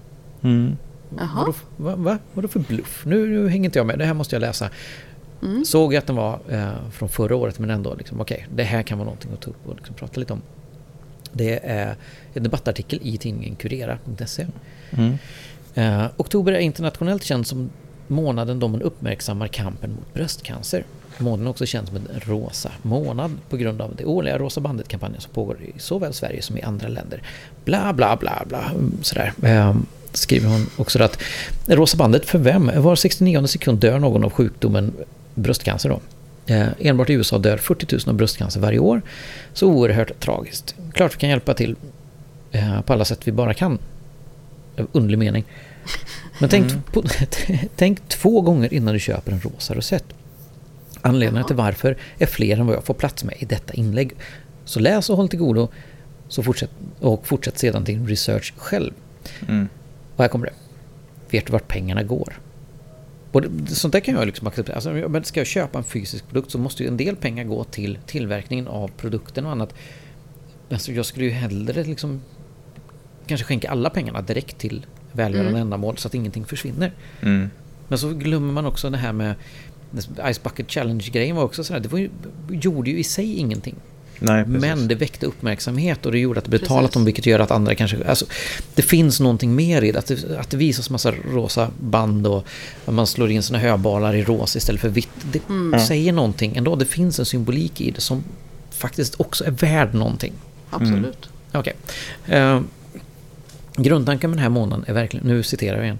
Vadå för bluff? Nu hänger inte jag med. Det här måste jag läsa. Såg jag att den var från förra året, men ändå liksom, okej, det här kan vara någonting att ta upp och liksom prata lite om. Det är en debattartikel i tidningen Kurera.se. Oktober är internationellt känd som månaden då man uppmärksammar kampen mot bröstcancer. Månaden är också känd som en rosa månad på grund av det årliga Rosa bandet-kampanjen som pågår i såväl Sverige som i andra länder. Bla bla bla bla. Sådär. Skriver hon också att Rosa bandet, för vem? Var 69:e sekund dör någon av sjukdomen bröstcancer då. Enbart i USA dör 40 000 av bröstcancer varje år. Så oerhört tragiskt. Klart vi kan hjälpa till på alla sätt vi bara kan. Underlig mening. Men tänk 2 gånger innan du köper en rosa rosett. Anledningen till varför är fler än vad jag får plats med i detta inlägg. Så läs och håll till godo, så fortsätt sedan din research själv. Och här kommer det. Vet du vart pengarna går? Och sånt där kan jag liksom acceptera. Alltså, ska jag köpa en fysisk produkt så måste ju en del pengar gå till tillverkningen av produkten och annat. Alltså, jag skulle ju hellre liksom kanske skänka alla pengarna direkt till välgörande ändamål så att ingenting försvinner. Men så glömmer man också det här med Ice Bucket Challenge-grejen var också sådär. Gjorde ju i sig ingenting. Nej, men det väckte uppmärksamhet och det gjorde att det blev talat om, vilket gör att andra kanske... Alltså, det finns någonting mer i det. Att det visas massa rosa band och att man slår in sina höbalar i rosa istället för vitt. Det säger någonting ändå. Det finns en symbolik i det som faktiskt också är värd någonting. Absolut. Okej. Grundtanken med den här månaden är verkligen, nu citerar jag igen,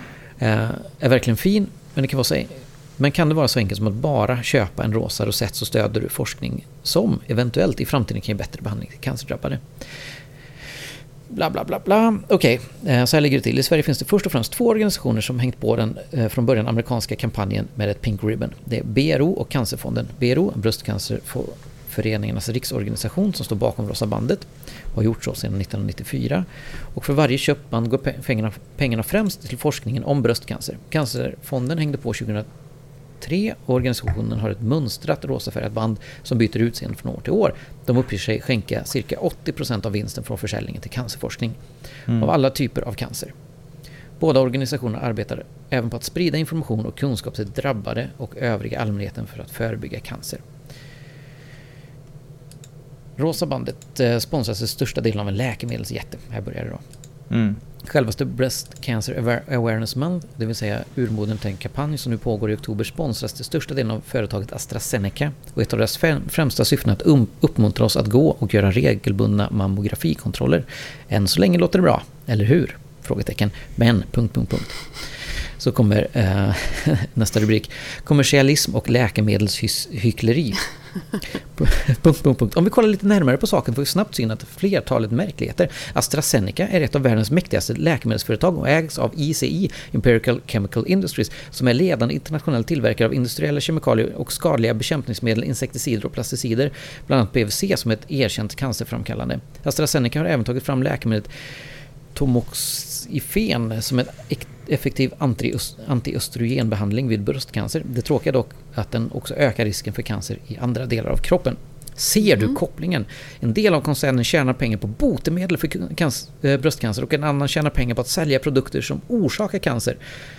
är verkligen fin, men det kan vara så. Men kan det vara så enkelt som att bara köpa en rosa rosett så stöder du forskning som eventuellt i framtiden kan ge bättre behandling till cancerdrabbade? Bla bla bla bla. Okej, så här ligger det till. I Sverige finns det först och främst 2 organisationer som hängt på den från början amerikanska kampanjen med ett pink ribbon. Det är BRO och Cancerfonden. BRO, Bröstcancerföreningarnas riksorganisation som står bakom Rosa bandet, har gjort så sedan 1994. Och för varje köpband går pengarna främst till forskningen om bröstcancer. Cancerfonden hängde på 2003 och organisationen har ett mönstrat rosafärgat band som byter utseende från år till år. De uppger sig skänka cirka 80% av vinsten från försäljningen till cancerforskning av alla typer av cancer. Båda organisationerna arbetar även på att sprida information och kunskap till drabbade och övriga allmänheten för att förebygga cancer. Rosa bandet sponsras till största delen av en läkemedelsjätte. Här börjar det då. Självaste Breast Cancer Awareness Month, det vill säga urmoden till en kampanj som nu pågår i oktober, sponsras till största delen av företaget AstraZeneca, och ett av deras främsta syften är att uppmuntra oss att gå och göra regelbundna mammografikontroller. Än så länge låter det bra, eller hur? Frågetecken. Men... Så kommer nästa rubrik. Kommersialism och läkemedelshyckleri. Om vi kollar lite närmare på saken får vi snabbt se att flertalet märkligheter. AstraZeneca är ett av världens mäktigaste läkemedelsföretag och ägs av ICI, Empirical Chemical Industries, som är ledande internationell tillverkare av industriella kemikalier och skadliga bekämpningsmedel, insekticider och plasticider, bland annat PVC som är ett erkänt cancerframkallande. AstraZeneca har även tagit fram läkemedlet Tamoxifen som ett effektiv antiöstrogenbehandling vid bröstcancer. Det tråkiga dock att den också ökar risken för cancer i andra delar av kroppen. Ser du kopplingen? En del av koncernen tjänar pengar på botemedel för bröstcancer och en annan tjänar pengar på att sälja produkter som orsakar cancer.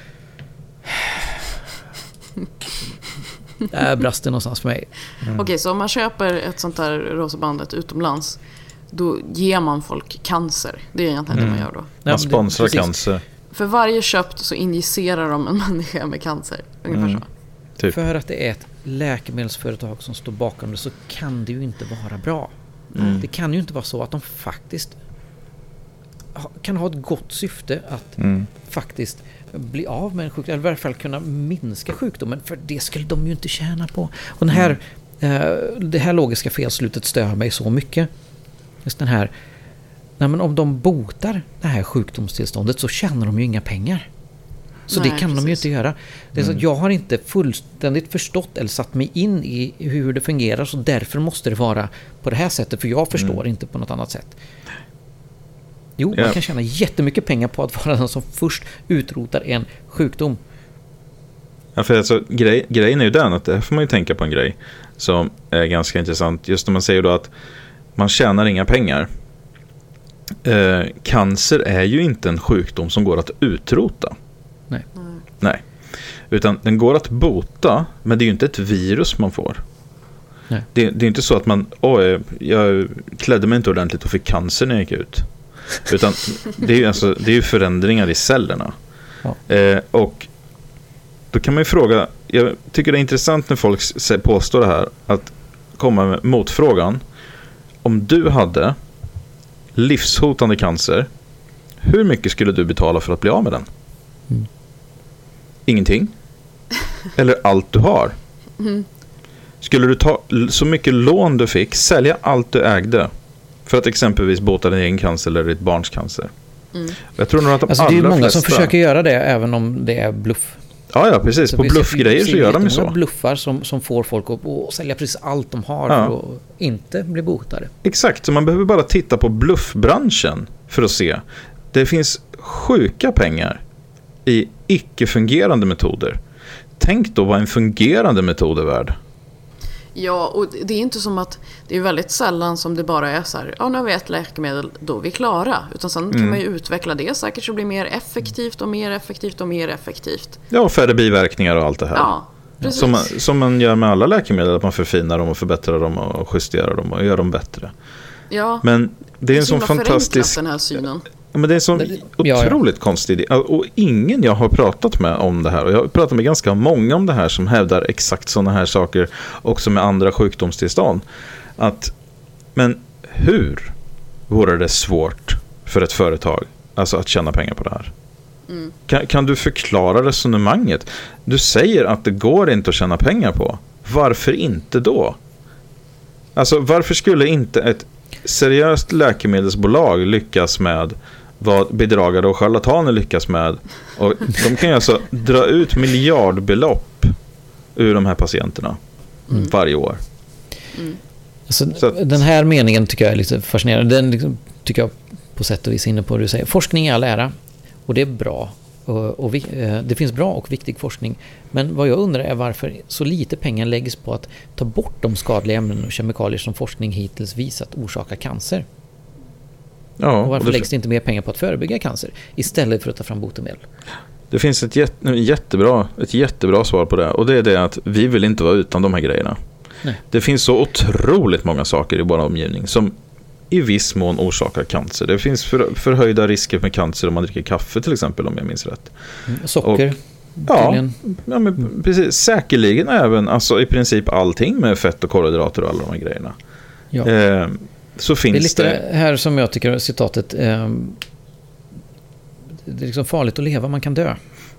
Där brast det någonstans för mig. Okej, så om man köper ett sånt här rosa bandet utomlands, då ger man folk cancer. Det är egentligen det man gör då. Man sponsrar cancer. För varje köpt så injicerar de en människa med cancer. Ungefär så. Typ. För att det är ett läkemedelsföretag som står bakom det så kan det ju inte vara bra. Det kan ju inte vara så att de faktiskt kan ha ett gott syfte att faktiskt bli av med en sjukdom, eller i alla fall kunna minska sjukdomen, för det skulle de ju inte tjäna på. Och det här logiska felslutet stör mig så mycket. Just den här, men om de botar det här sjukdomstillståndet så tjänar de ju inga pengar. Så det kan de ju inte göra. Det är så att jag har inte fullständigt förstått eller satt mig in i hur det fungerar, så därför måste det vara på det här sättet, för jag förstår inte på något annat sätt. Jo, man kan tjäna jättemycket pengar på att vara den som först utrotar en sjukdom. Ja, för alltså, grejen är ju den att det får man ju tänka på en grej som är ganska intressant. Just när man säger då att man tjänar inga pengar. Cancer är ju inte en sjukdom som går att utrota. Nej. Utan den går att bota, men det är ju inte ett virus man får. Nej. Det är inte så att jag klädde mig inte ordentligt och fick cancer när jag gick ut. Utan det är ju förändringar i cellerna. Ja. Och då kan man ju fråga, jag tycker det är intressant när folk påstår det här, att komma med motfrågan. Om du hade livshotande cancer, hur mycket skulle du betala för att bli av med den? Ingenting. Eller allt du har. Skulle du ta så mycket lån du fick, sälja allt du ägde för att exempelvis bota din egen cancer eller ditt barns cancer? Jag tror nog att det är ju många som försöker göra det, även om det är bluff. Ja, precis. Så på bluffgrejer så gör de ju så. Bluffar som får folk att sälja precis allt de har för att inte bli botade. Exakt, så man behöver bara titta på bluffbranschen för att se. Det finns sjuka pengar i icke-fungerande metoder. Tänk då vad en fungerande metod är värd. Ja, och det är inte som att det är väldigt sällan som det bara är så här, nu har vi ett läkemedel, då är vi klara. Utan sen kan man ju utveckla det säkert så det blir mer effektivt och mer effektivt och mer effektivt. Ja, och färre biverkningar och allt det här. Ja, precis. Som man gör med alla läkemedel, att man förfinar dem och förbättrar dem och justerar dem och gör dem bättre. Ja, men det är en sån fantastisk... den här synen. Men det är en sån otroligt konstig idé. Och ingen jag har pratat med om det här, och jag har pratat med ganska många om det här som hävdar exakt sådana här saker också med andra sjukdomstillstånd. Men hur vore det svårt för ett företag alltså att tjäna pengar på det här? Kan du förklara resonemanget? Du säger att det går inte att tjäna pengar på. Varför inte då? Alltså varför skulle inte ett seriöst läkemedelsbolag lyckas med vad bedragare och charlataner lyckas med? Och de kan ju alltså dra ut miljardbelopp ur de här patienterna varje år. Alltså, den här meningen tycker jag är lite fascinerande. Den liksom, tycker jag på sätt och vis inne på det du säger. Forskning är all ära, och det är bra. Och det finns bra och viktig forskning. Men vad jag undrar är varför så lite pengar läggs på att ta bort de skadliga ämnen och kemikalier som forskning hittills visat orsakar cancer. Ja, och varför läggs det inte mer pengar på att förebygga cancer istället för att ta fram botemedel? Det finns ett jättebra svar på det. Och det är det att vi vill inte vara utan de här grejerna. Nej. Det finns så otroligt många saker i vår omgivning som i viss mån orsakar cancer. Det finns förhöjda risker med cancer om man dricker kaffe till exempel, om jag minns rätt. Socker. Ja, men precis. Säkerligen även alltså i princip allting med fett och kolhydrater och alla de här grejerna. Ja. Så finns det är lite här som jag tycker citatet det är liksom farligt att leva, man kan dö.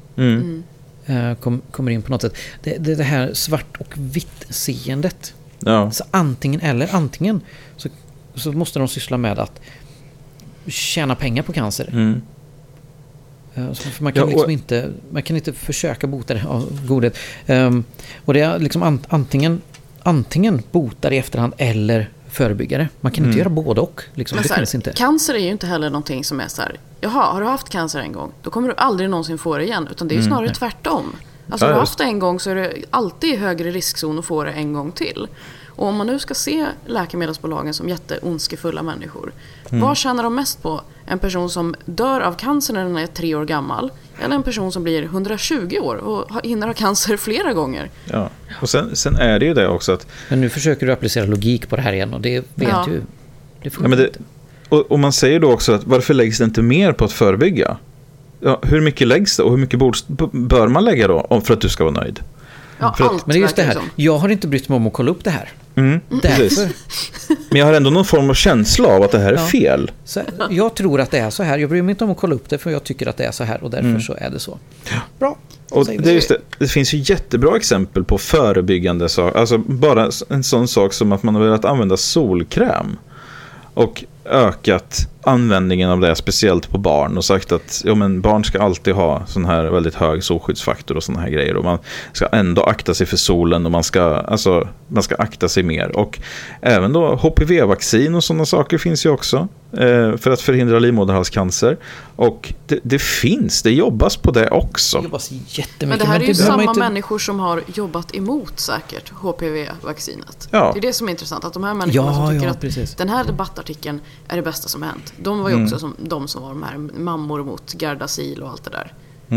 Kommer in på något sätt. Det här svart och vitt seendet. Ja. Så antingen så måste de syssla med att tjäna pengar på cancer. För man kan liksom inte försöka bota det av godhet. Och det är liksom antingen botar i efterhand eller förebyggare. Man kan inte göra både och. Liksom. Det finns inte. Cancer är ju inte heller någonting som är så här, jaha, har du haft cancer en gång, då kommer du aldrig någonsin få det igen. Utan det är ju snarare tvärtom. Alltså har du haft det en gång så är det alltid i högre riskzon att få det en gång till. Och om man nu ska se läkemedelsbolagen som jätteondskefulla människor, vad tjänar de mest på? En person som dör av cancer när den är 3 år gammal, eller en person som blir 120 år och hinner ha cancer flera gånger? Ja, och sen är det ju det också att... Men nu försöker du applicera logik på det här igen, och det vet ju... Det får inte. Och man säger då också att varför läggs det inte mer på att förebygga? Ja, hur mycket läggs det och hur mycket bör man lägga då för att du ska vara nöjd? Ja, men det är just det här. Jag har inte brytt mig om att kolla upp det här. Därför. Men jag har ändå någon form av känsla av att det här är fel. Så jag tror att det är så här. Jag bryr mig inte om att kolla upp det, för jag tycker att det är så här, och därför så är det så. Bra. Och det finns ju jättebra exempel på förebyggande saker. Alltså bara en sån sak som att man har velat använda solkräm och ökat användningen av det, speciellt på barn, och sagt att barn ska alltid ha sån här väldigt hög solskyddsfaktor och såna här grejer, och man ska ändå akta sig för solen, och man ska akta sig mer. Och även då HPV-vaccin och sådana saker finns ju också för att förhindra livmoderhalscancer, och det jobbas på det också. Det jobbas jättemycket. Men det här är ju samma människor som har jobbat emot säkert HPV-vaccinet. Ja. Det är det som är intressant, att de här människorna som tycker att precis. Den här debattartikeln är det bästa som hänt. De var ju också som de som var de här mammor mot Gardasil och allt det där.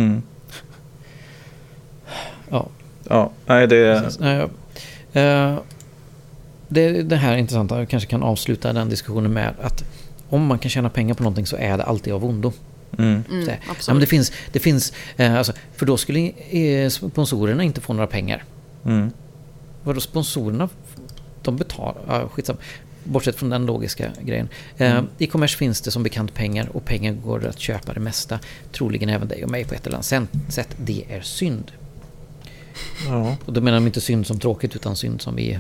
Ja, nej det här är intressant. Jag kanske kan avsluta den diskussionen med att om man kan tjäna pengar på någonting så är det alltid av ondo. Men det finns alltså, för då skulle sponsorerna inte få några pengar. Vadå sponsorerna? De betalar, skitsam. Bortsett från den logiska grejen. I kommers finns det som bekant pengar, och pengar går att köpa det mesta. Troligen även dig och mig på ett eller annat sätt. Det är synd. Ja. Och då menar de inte synd som tråkigt, utan synd som vi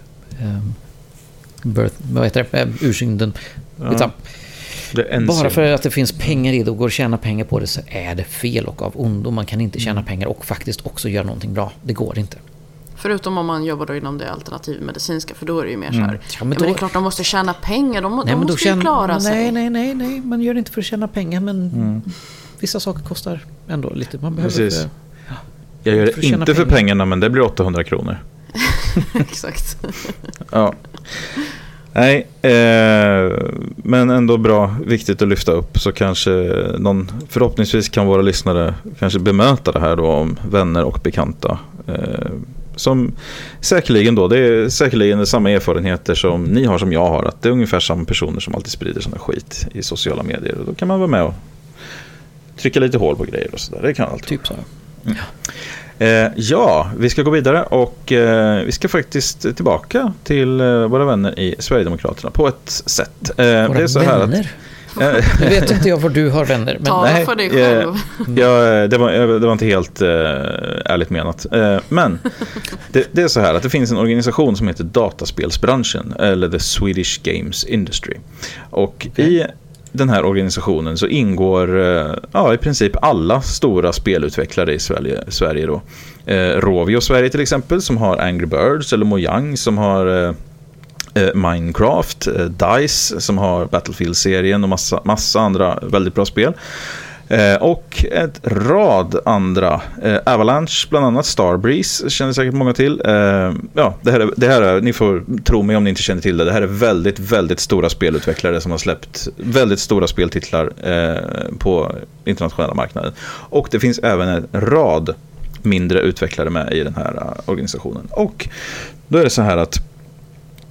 ursynden. Ja. Bara för att det finns pengar i det och går att tjäna pengar på det, så är det fel och av ondo. Man kan inte tjäna pengar och faktiskt också göra någonting bra. Det går inte. Förutom om man jobbar då inom det alternativmedicinska, för då är det ju mer så här. Men det är klart de måste tjäna pengar, de måste ju klara sig. Nej, man gör det inte för att tjäna pengar, men vissa saker kostar ändå lite. Man behöver jag gör det inte för pengarna, men det blir 800 kronor. Exakt. Ja. Nej, men ändå bra, viktigt att lyfta upp, så kanske förhoppningsvis kan våra lyssnare kanske bemöta det här då om vänner och bekanta, som säkerligen då, det är säkerligen samma erfarenheter som ni har som jag har, att det är ungefär samma personer som alltid sprider såna skit i sociala medier, och då kan man vara med och trycka lite hål på grejer och sådär. Det kan alltid typ så. Ja, vi ska gå vidare, och vi ska faktiskt tillbaka till våra vänner i Sverigedemokraterna på ett sätt. Det är så här vänner? Jag vet inte var du har vänner, men nej, för dig själv. Det var inte helt ärligt menat. Men det är så här att det finns en organisation som heter Dataspelsbranschen, eller The Swedish Games Industry. Och i den här organisationen så ingår i princip alla stora spelutvecklare i Sverige då. Rovio Sverige till exempel, som har Angry Birds, eller Mojang som har Minecraft, DICE som har Battlefield-serien och massa andra väldigt bra spel. Och ett rad andra, Avalanche bland annat, Starbreeze känner säkert många till. Det här är, ni får tro mig om ni inte känner till det här är väldigt, väldigt stora spelutvecklare som har släppt väldigt stora speltitlar på internationella marknaden. Och det finns även en rad mindre utvecklare med i den här organisationen. Och då är det så här att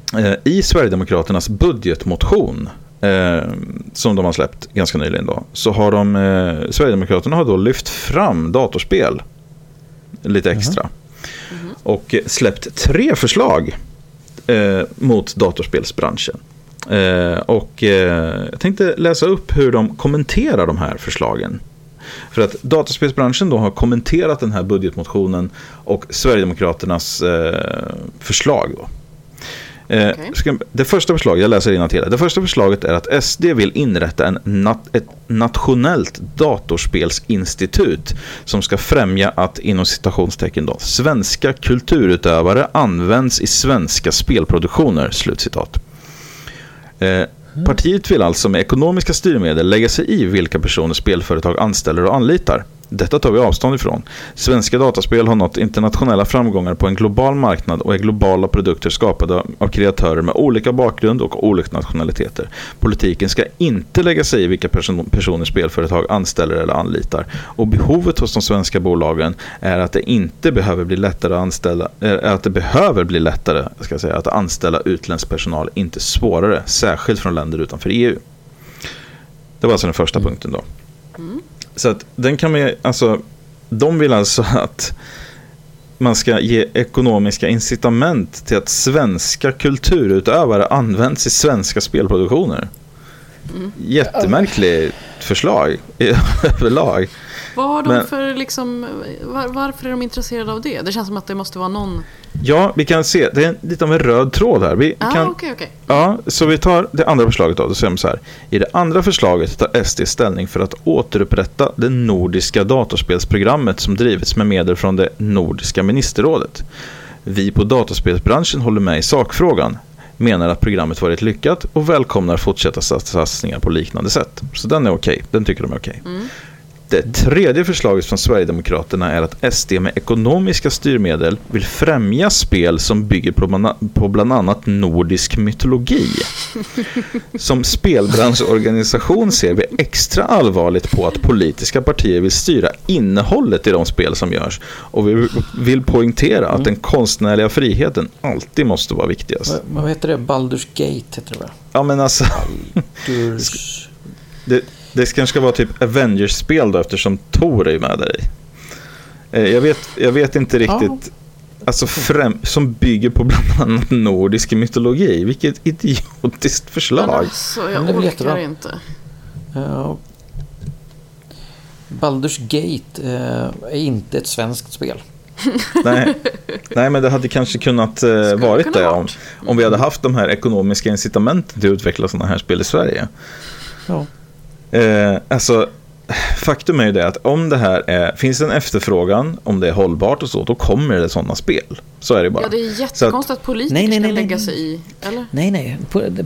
I Sverigedemokraternas budgetmotion som de har släppt ganska nyligen då, så har Sverigedemokraterna har då lyft fram datorspel lite extra. Och släppt 3 förslag mot datorspelsbranschen. Och jag tänkte läsa upp hur de kommenterar de här förslagen. För att datorspelsbranschen då har kommenterat den här budgetmotionen och Sverigedemokraternas förslag då. Det första förslaget, jag läser innantill. Det första förslaget är att SD vill inrätta ett nationellt datorspelsinstitut som ska främja att, inom citationstecken då, svenska kulturutövare används i svenska spelproduktioner, slutcitat. Partiet vill alltså med ekonomiska styrmedel lägga sig i vilka personer spelföretag anställer och anlitar. Detta tar vi avstånd ifrån. Svenska dataspel har nått internationella framgångar på en global marknad och är globala produkter skapade av kreatörer med olika bakgrund och olika nationaliteter. Politiken ska inte lägga sig i vilka personer spelföretag anställer eller anlitar. Och behovet hos de svenska bolagen är att det inte behöver bli lättare att anställa, att anställa utländsk personal, inte svårare, särskilt från länder utanför EU. Det var alltså den första punkten då. Så att den kan man, alltså, de vill alltså att man ska ge ekonomiska incitament till att svenska kulturutövare används i svenska spelproduktioner. Jättemärkligt förslag överlag. Vad har de för liksom, varför är de intresserade av det? Det känns som att det måste vara någon... Ja, vi kan se, det är lite av en röd tråd här. Okej. Ja, så vi tar det andra förslaget då säger de så här. I det andra förslaget tar SD ställning för att återupprätta det nordiska datorspelsprogrammet som drivits med medel från det nordiska ministerrådet. Vi på datorspelsbranschen håller med i sakfrågan, menar att programmet varit lyckat och välkomnar fortsatta satsningar på liknande sätt. Så den är okej, den tycker de är okej. Det tredje förslaget från Sverigedemokraterna är att SD med ekonomiska styrmedel vill främja spel som bygger på bland annat nordisk mytologi. Som spelbranschorganisation ser vi extra allvarligt på att politiska partier vill styra innehållet i de spel som görs, och vi vill poängtera att den konstnärliga friheten alltid måste vara viktigast. Vad heter det? Baldur's Gate heter det väl? Ja, men alltså... Det kanske ska vara typ Avengers-spel då, eftersom Thor är med där i. Jag vet inte riktigt. Alltså som bygger på bland annat nordisk mytologi. Vilket idiotiskt förslag. Alltså, jag orkar inte. Baldur's Gate är inte ett svenskt spel. Nej, men det hade kanske kunnat varit det om vi hade haft de här ekonomiska incitamenten till att utveckla sådana här spel i Sverige. Ja. Alltså, faktum är ju det att om det här finns en efterfrågan, om det är hållbart och så, då kommer det sådana spel. Så är det bara. Ja, det är jättekonstigt att politiker ska lägga sig i, eller? Nej.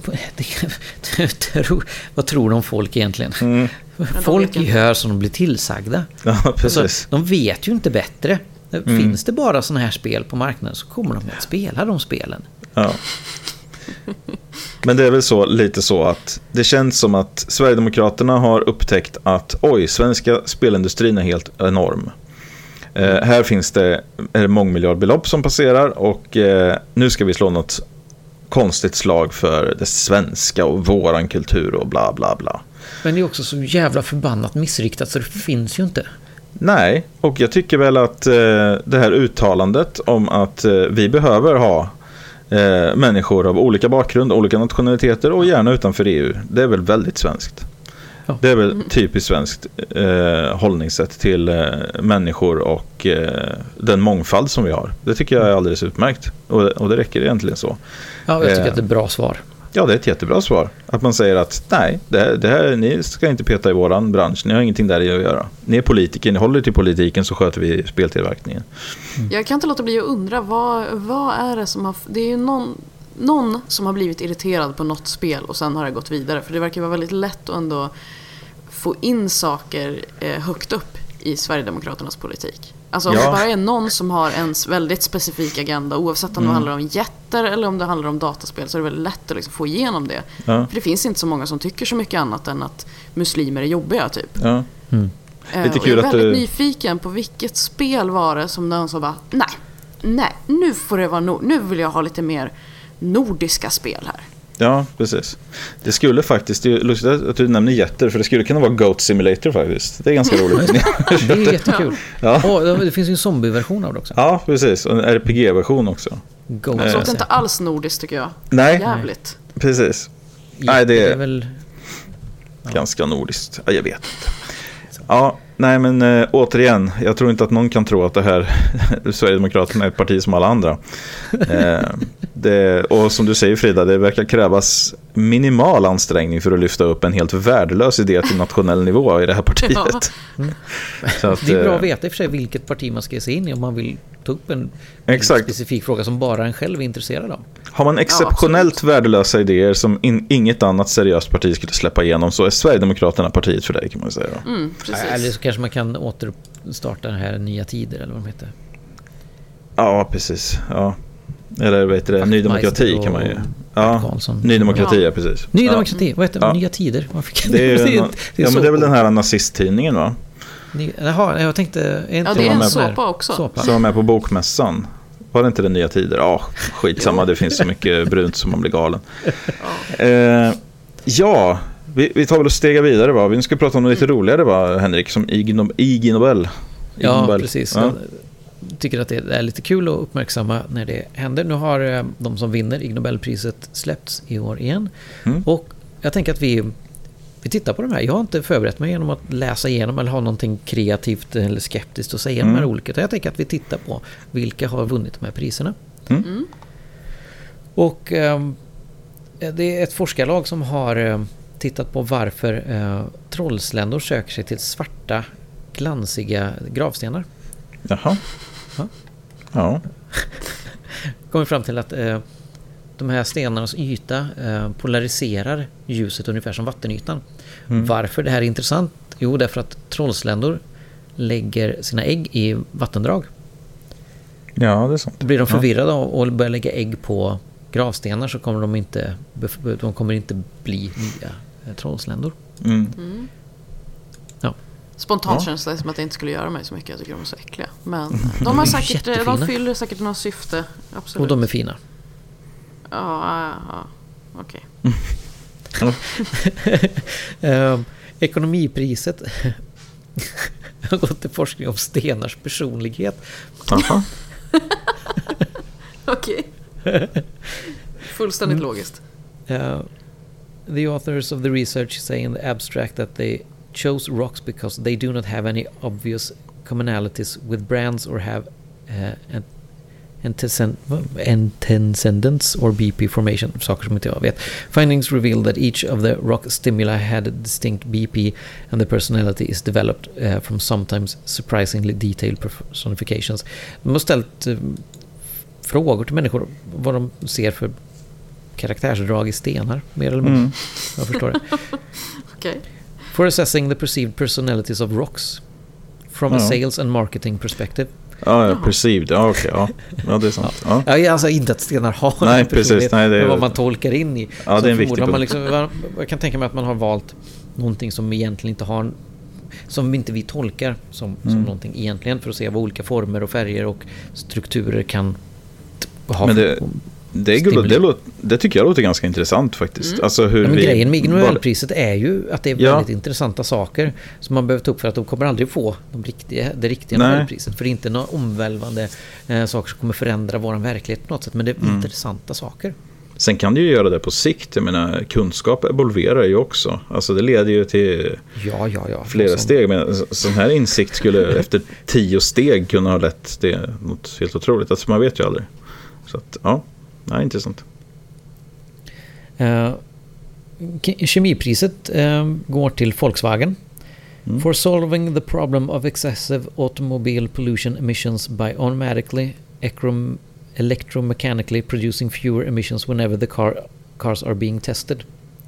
Vad tror de folk egentligen? Folk gör som de blir tillsagda. Ja, precis. Alltså, de vet ju inte bättre. Finns det bara sådana här spel på marknaden så kommer de att spela de spelen. Ja. Men det är väl lite så att det känns som att Sverigedemokraterna har upptäckt att svenska spelindustrin är helt enorm. Här finns det mångmiljardbelopp som passerar, och nu ska vi slå något konstigt slag för det svenska och våran kultur och bla bla bla. Men det är också så jävla förbannat missriktat så det finns ju inte. Nej, och jag tycker väl att det här uttalandet om att vi behöver ha människor av olika bakgrund, olika nationaliteter och gärna utanför EU, det är väl väldigt svenskt. Ja. Det är väl typiskt svenskt hållningssätt till människor och den mångfald som vi har. Det tycker jag är alldeles utmärkt, och det räcker egentligen så. Ja, jag tycker att det är ett bra svar. Ja, det är ett jättebra svar. Att man säger att nej, det här, ni ska inte peta i våran bransch. Ni har ingenting där i att göra. Ni är politiker, ni håller till politiken, så sköter vi speltillverkningen. Jag kan inte låta bli att undra, vad är det som har... Det är ju någon som har blivit irriterad på något spel och sen har det gått vidare. För det verkar vara väldigt lätt att ändå få in saker högt upp i Sverigedemokraternas politik. Alltså om det bara är någon som har en väldigt specifik agenda, oavsett om det handlar om jätter eller om det handlar om dataspel, så är det väldigt lätt att liksom få igenom det. Ja. För det finns inte så många som tycker så mycket annat än att muslimer är jobbiga typ. Ja. Lite kul, jag är väldigt nyfiken på vilket spel var det som någon sa bara, nej, nu får det vara nog. Nu vill jag ha lite mer nordiska spel här. Ja, precis. Det skulle faktiskt, det är lustigt att du nämner jätter, för det skulle kunna vara Goat Simulator faktiskt. Det är ganska roligt. Det är jättekul. Ja. Det finns ju en zombie-version av det också. Ja, precis. Och en RPG-version också. Det låter inte alls nordiskt tycker jag. Nej. Jävligt. Precis. Nej, det är väl ganska nordiskt. Ja, jag vet inte. Ja, nej men återigen, jag tror inte att någon kan tro att det här Sverigedemokraterna är ett parti som alla andra. Och som du säger Frida, det verkar krävas minimal ansträngning för att lyfta upp en helt värdelös idé till nationell nivå i det här partiet. Ja. Så att, det är bra att veta i och för sig vilket parti man ska ge sig in i om man vill ta upp en specifik fråga som bara en själv är intresserad av. Har man exceptionellt värdelösa idéer som inget annat seriöst parti skulle släppa igenom, så är Sverigedemokraterna partiet för dig, kan man säga. Eller så kanske man kan återstarta den här Nya Tider eller vad de heter. Ja, precis. Ja. Eller vet du det, Ny Demokrati kan man ju. Ja, Ny Demokrati, ja, precis. Ny Demokrati, vad heter det? Nya Tider? Det är väl den här nazisttidningen, va? Jaha, jag tänkte... det är en såpa också. Som var med på bokmässan. Var det inte det Nya Tider? Ja, skitsamma, det finns så mycket brunt som man blir galen. Vi tar väl och stegar vidare, va? Vi ska prata om något lite roligare, va, Henrik, som Ig Nobel. Ja, precis. Ja. Jag tycker att det är lite kul att uppmärksamma när det händer. Nu har de som vinner Ig Nobelpriset släppts i år igen. Och jag tänker att vi tittar på de här. Jag har inte förberett mig genom att läsa igenom eller ha någonting kreativt eller skeptiskt att säga om de här olika. Jag tänker att vi tittar på vilka har vunnit de här priserna. Och det är ett forskarlag som har tittat på varför trollsländor söker sig till svarta, glansiga gravstenar. Jaha. Ja. Kommer fram till att de här stenarnas yta polariserar ljuset ungefär som vattenytan. Varför det här är intressant? Jo, därför att trollsländor lägger sina ägg i vattendrag. Ja, det är sant. Blir de förvirrade och börjar lägga ägg på gravstenar så kommer de kommer inte bli nya trollsländor. Ja. Spontant känns det som att det inte skulle göra mig så mycket. Jag tycker de är så äckliga. Men de fyller säkert något syfte. Absolut. Och de är fina. Ja, okej. Ekonomipriset har gått till forskning om stenars personlighet. Okej. Fullständigt logiskt. The authors of the research say in the abstract that they chose rocks because they do not have any obvious commonalities with brands or have antecedents or BP formation, saker som inte jag vet. Findings reveal that each of the rock stimuli had a distinct BP and the personality is developed from sometimes surprisingly detailed personifications. De har ställt frågor till människor vad de ser för karaktärsdrag i stenar, mer eller mindre. Jag förstår det. Okay. For assessing the perceived personalities of rocks from a sales and marketing perspective. Perceived. Ja, okej. Ja, det är sant. Ja, alltså inte att stenar har en personlighet, det är vad man tolkar in i. Ja, det är en viktig punkt. Jag kan tänka mig att man har valt någonting som egentligen inte har, som inte vi tolkar som någonting egentligen, för att se vad olika former och färger och strukturer kan ha. Men det tycker jag låter ganska intressant faktiskt. Alltså grejen med Ig Nobelpriset är ju att det är väldigt intressanta saker som man behöver ta upp, för att de kommer aldrig få det riktiga Nobelpriset, för det är inte några omvälvande saker som kommer förändra vår verklighet på något sätt, men det är intressanta saker. Sen kan det ju göra det på sikt. Jag menar, kunskap evolverar ju också. Alltså det leder ju till flera steg. Men sån här insikt skulle efter 10 steg kunna ha lett till något helt otroligt. Alltså man vet ju aldrig. Så att, intressant. Kemipriset går till Volkswagen. For solving the problem of excessive automobile pollution emissions by automatically electromechanically producing fewer emissions whenever the cars are being tested.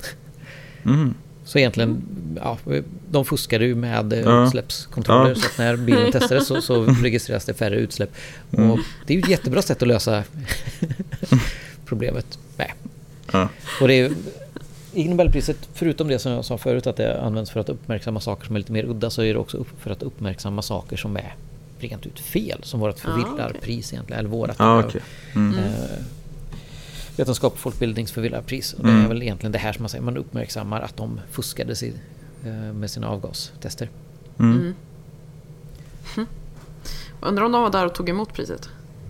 Så egentligen, de fuskade ju med utsläppskontroller, så att när bilen testades så registreras det färre utsläpp. Och det är ju ett jättebra sätt att lösa problemet. Och det är Ig Nobelpriset, förutom det som jag sa förut, att det används för att uppmärksamma saker som är lite mer udda, så är det också för att uppmärksamma saker som är rent ut fel, som vårt förvillarpris egentligen, eller vårat. vetenskap och folkbildningsförvillarpris. Och det är väl egentligen det här som man säger. Man uppmärksammar att de fuskade med sina avgastester. Undrar om de var där och tog emot priset.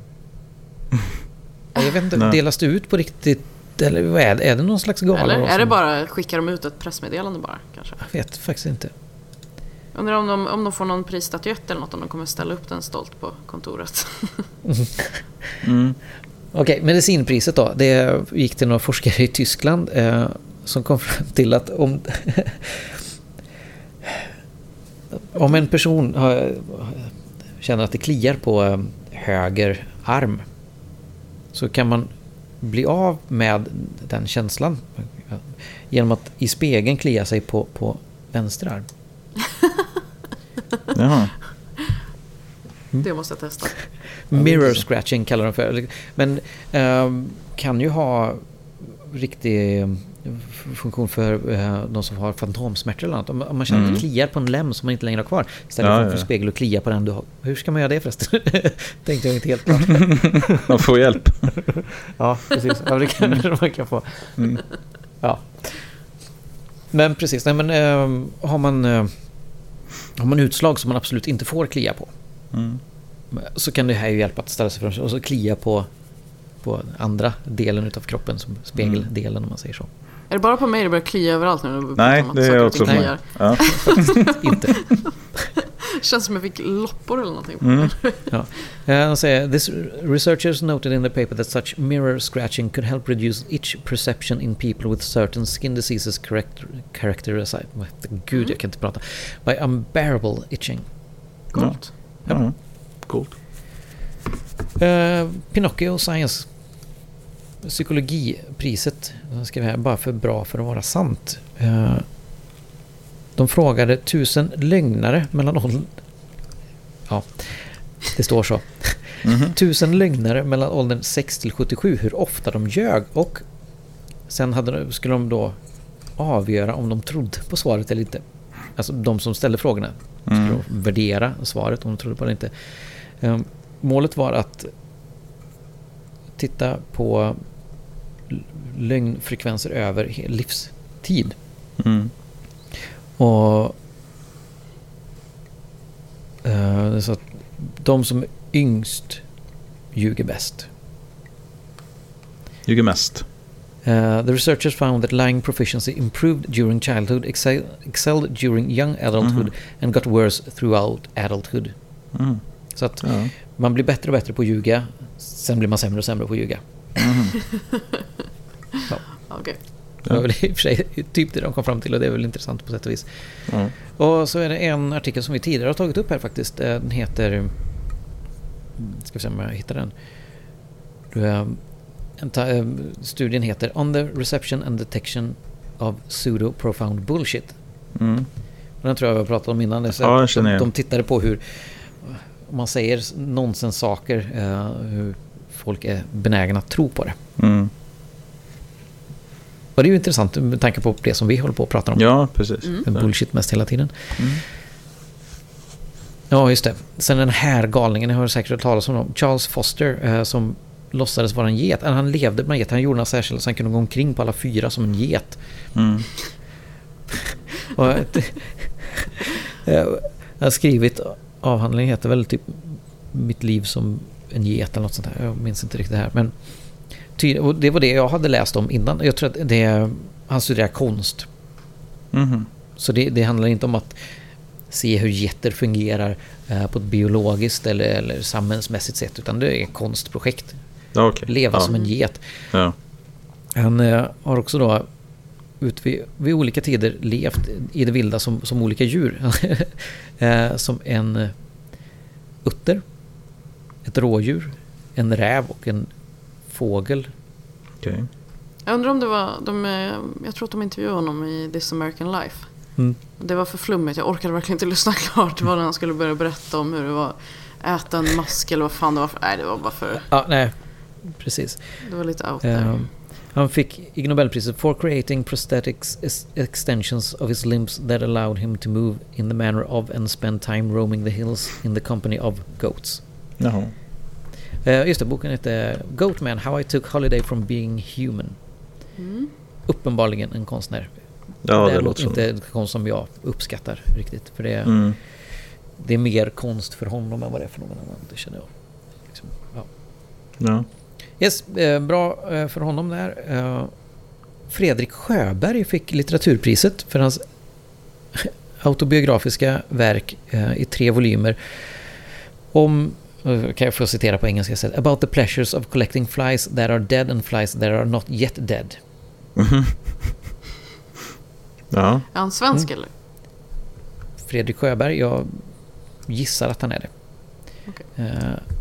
Jag vet inte, delas det ut på riktigt? Eller vad är det någon slags gala? Eller är det bara, skickar de ut ett pressmeddelande bara kanske? Jag vet faktiskt inte. Undrar om de får någon prisstatyett eller något, om de kommer ställa upp den stolt på kontoret. Okej, medicinpriset då. Det gick till några forskare i Tyskland som kom fram till att om en person känner att det kliar på höger arm, så kan man bli av med den känslan genom att i spegeln klia sig på vänster arm. Jaha. Det måste jag testa. Mirror scratching kallar de för. Men kan ju ha riktig funktion för de som har fantomsmärtor eller annat. Om man känner att det kliar på en lem som man inte längre har kvar, istället för att spegel och klia på den du har. Hur ska man göra det förresten? Tänkte jag inte helt klart. Man får hjälp. Ja, precis. Ja, det kan man kan få. Ja. Men precis. Nej, men har man utslag som man absolut inte får klia på, så kan det här ju hjälpa att ställa sig fram och så klia på andra delen utav kroppen, som spegeldelen om man säger så. Är det bara på mig det börjar klia överallt nu? Nej, det är också på mig. Ja. Inte. Känns som jag fick loppor eller någonting. Ja. De säger, this researchers noted in the paper that such mirror scratching could help reduce itch perception in people with certain skin diseases characterized jag kan inte prata, by unbearable itching. Coolt. Ja. Coolt. Pinocchio Science psykologipriset, jag skrev här, bara för bra för att vara sant. De frågade 1000 lögnare mellan det står så. 1000 lögnare mellan åldern 6 till 77 hur ofta de ljög, och sen skulle de då avgöra om de trodde på svaret eller inte. Alltså de som ställde frågorna skulle värdera svaret om de trodde på det inte. Målet var att titta på lögnfrekvenser över livstid. Och så att de som är yngst ljuger bäst. Ljuger mest. The researchers found that lying proficiency improved during childhood, excelled during young adulthood and got worse throughout adulthood. Så att man blir bättre och bättre på att ljuga, sen blir man sämre och sämre på att ljuga. Okej. Det var väl i och för sig typ det de kom fram till, och det är väl intressant på sätt och vis. Och så är det en artikel som vi tidigare har tagit upp här faktiskt. Den heter, ska vi se om jag hittar den. Studien heter On the Reception and Detection of Pseudo-Profound Bullshit. Och den tror jag vi har pratat om innan. De tittade på hur, om man säger nonsens saker, hur folk är benägna att tro på det. Och det är ju intressant med tanke på det som vi håller på att prata om. Ja, precis. Bullshit mest hela tiden. Ja, just det. Sen den här galningen, jag har säkert hört talas om Charles Foster, som låtsades vara en get. Han levde med en get. Han gjorde något särskilt så han kunde gå omkring på alla 4 som en get. Och jag har skrivit avhandling, heter väl typ Mitt liv som en get eller något sånt där. Jag minns inte riktigt det här, men och det var det jag hade läst om innan. Jag tror att han studerar konst. Så det handlar inte om att se hur getter fungerar på ett biologiskt eller samhällsmässigt sätt, utan det är konstprojekt. Leva som en get. Han har också då vid olika tider levt i det vilda som olika djur. Som en utter, ett rådjur, en räv och en fågel. Jag undrar om det var jag tror att de intervjuade honom i This American Life. Det var för flummigt, jag orkade verkligen inte lyssna klart. Det var när han skulle börja berätta om hur det var äta en mask eller vad fan det var. Nej, det var bara för... Ja, nej, precis. Det var lite out there. Han fick Ig Nobelpriset for creating prosthetics extensions of his limbs that allowed him to move in the manner of and spend time roaming the hills in the company of goats. Just det, boken heter Goatman, How I Took Holiday from Being Human. Uppenbarligen en konstnär. Ja, det låter inte en konst som jag uppskattar riktigt. För det är mer konst för honom än vad det är för någon annan. Det känner jag. Liksom, ja. Yes, bra för honom där. Fredrik Sjöberg fick litteraturpriset för hans autobiografiska verk i 3 volymer om, kan jag få citera på engelska, About the pleasures of collecting flies that are dead and flies that are not yet dead. Ja. Är han svensk eller? Fredrik Sjöberg, jag gissar att han är det. Okay.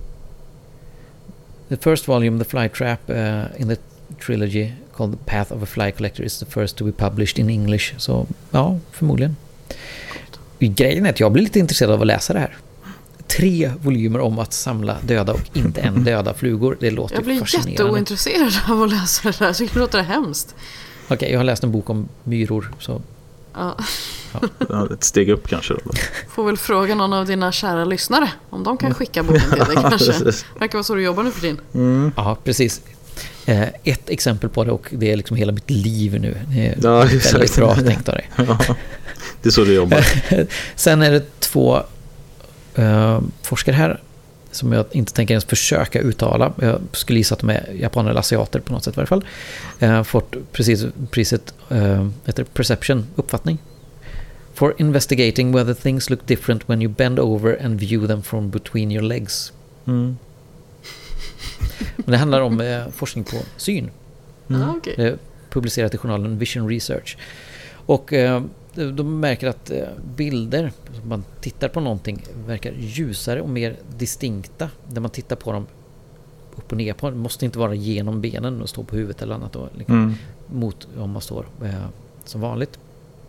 The first volume, The Fly Trap, in the trilogy called The Path of a Fly Collector, is the first to be published in English. Så ja, förmodligen. Grejen är att jag blir lite intresserad av att läsa det här. 3 volymer om att samla döda och inte än döda flugor. Det låter fascinerande. Jag blir jätteointresserad av att läsa det här. Så det låter hemskt. Okej, jag har läst en bok om myror. Så. Ja. Ett steg upp kanske då. Får väl fråga någon av dina kära lyssnare om de kan skicka boken till dig kanske. Verkar vara så du jobbar nu för din. Ja, precis. Ett exempel på det, och det är liksom hela mitt liv nu. Det är väldigt bra tänkt av dig. Ja, det är så du jobbar. Sen är det 2 forskare här som jag inte tänker ens försöka uttala. Jag skulle gissa att de är japaner eller asiater på något sätt i alla fall. Fått precis priset heter Perception, uppfattning. For investigating whether things look different when you bend over and view them from between your legs. Men det handlar om forskning på syn. Okay. Det är publicerat i journalen Vision Research. Och de märker att bilder, som man tittar på någonting, verkar ljusare och mer distinkta när man tittar på dem upp och ner på. Det måste inte vara genom benen och stå på huvudet eller annat då, liksom, mot om man står som vanligt.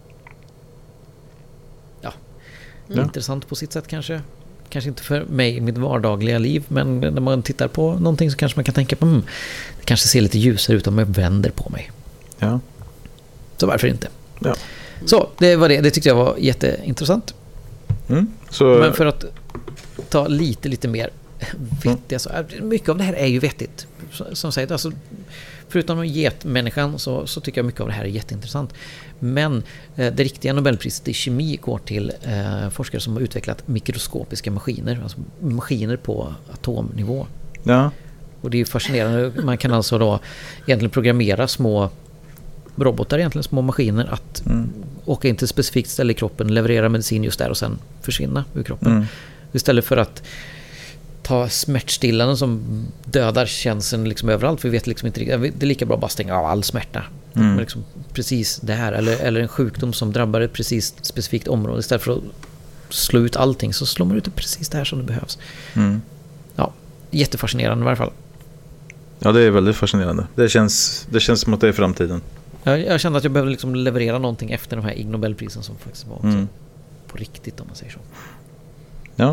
Ja. Intressant på sitt sätt kanske. Kanske inte för mig i mitt vardagliga liv, men när man tittar på någonting så kanske man kan tänka på det kanske ser lite ljusare ut om jag vänder på mig. Ja. Så varför inte? Ja. Så, det var det. Det tyckte jag var jätteintressant. Så... Men för att ta lite mer vettiga, så mycket av det här är ju vettigt. Som sagt, alltså, förutom getmänniskan så tycker jag mycket av det här är jätteintressant. Men det riktiga Nobelpriset i kemi går till forskare som har utvecklat mikroskopiska maskiner, alltså maskiner på atomnivå. Ja. Och det är ju fascinerande. Man kan alltså då egentligen programmera små robotar, egentligen små maskiner, att åka in till ett specifikt ställe i kroppen, leverera medicin just där och sen försvinna ur kroppen. Istället för att ta smärtstillande som dödar känslan liksom överallt, för vi vet liksom inte riktigt, det är lika bra att bara stänga av all smärta. Men liksom precis det här, eller en sjukdom som drabbar ett precis specifikt område, istället för att slå ut allting så slår man ut det precis det här som det behövs. Ja, jättefascinerande i varje fall. Ja, det är väldigt fascinerande. Det känns som att det är framtiden. Jag kände att jag behövde liksom leverera någonting efter de här Ig Nobelprisen som faktiskt var också på riktigt, om man säger så. Ja.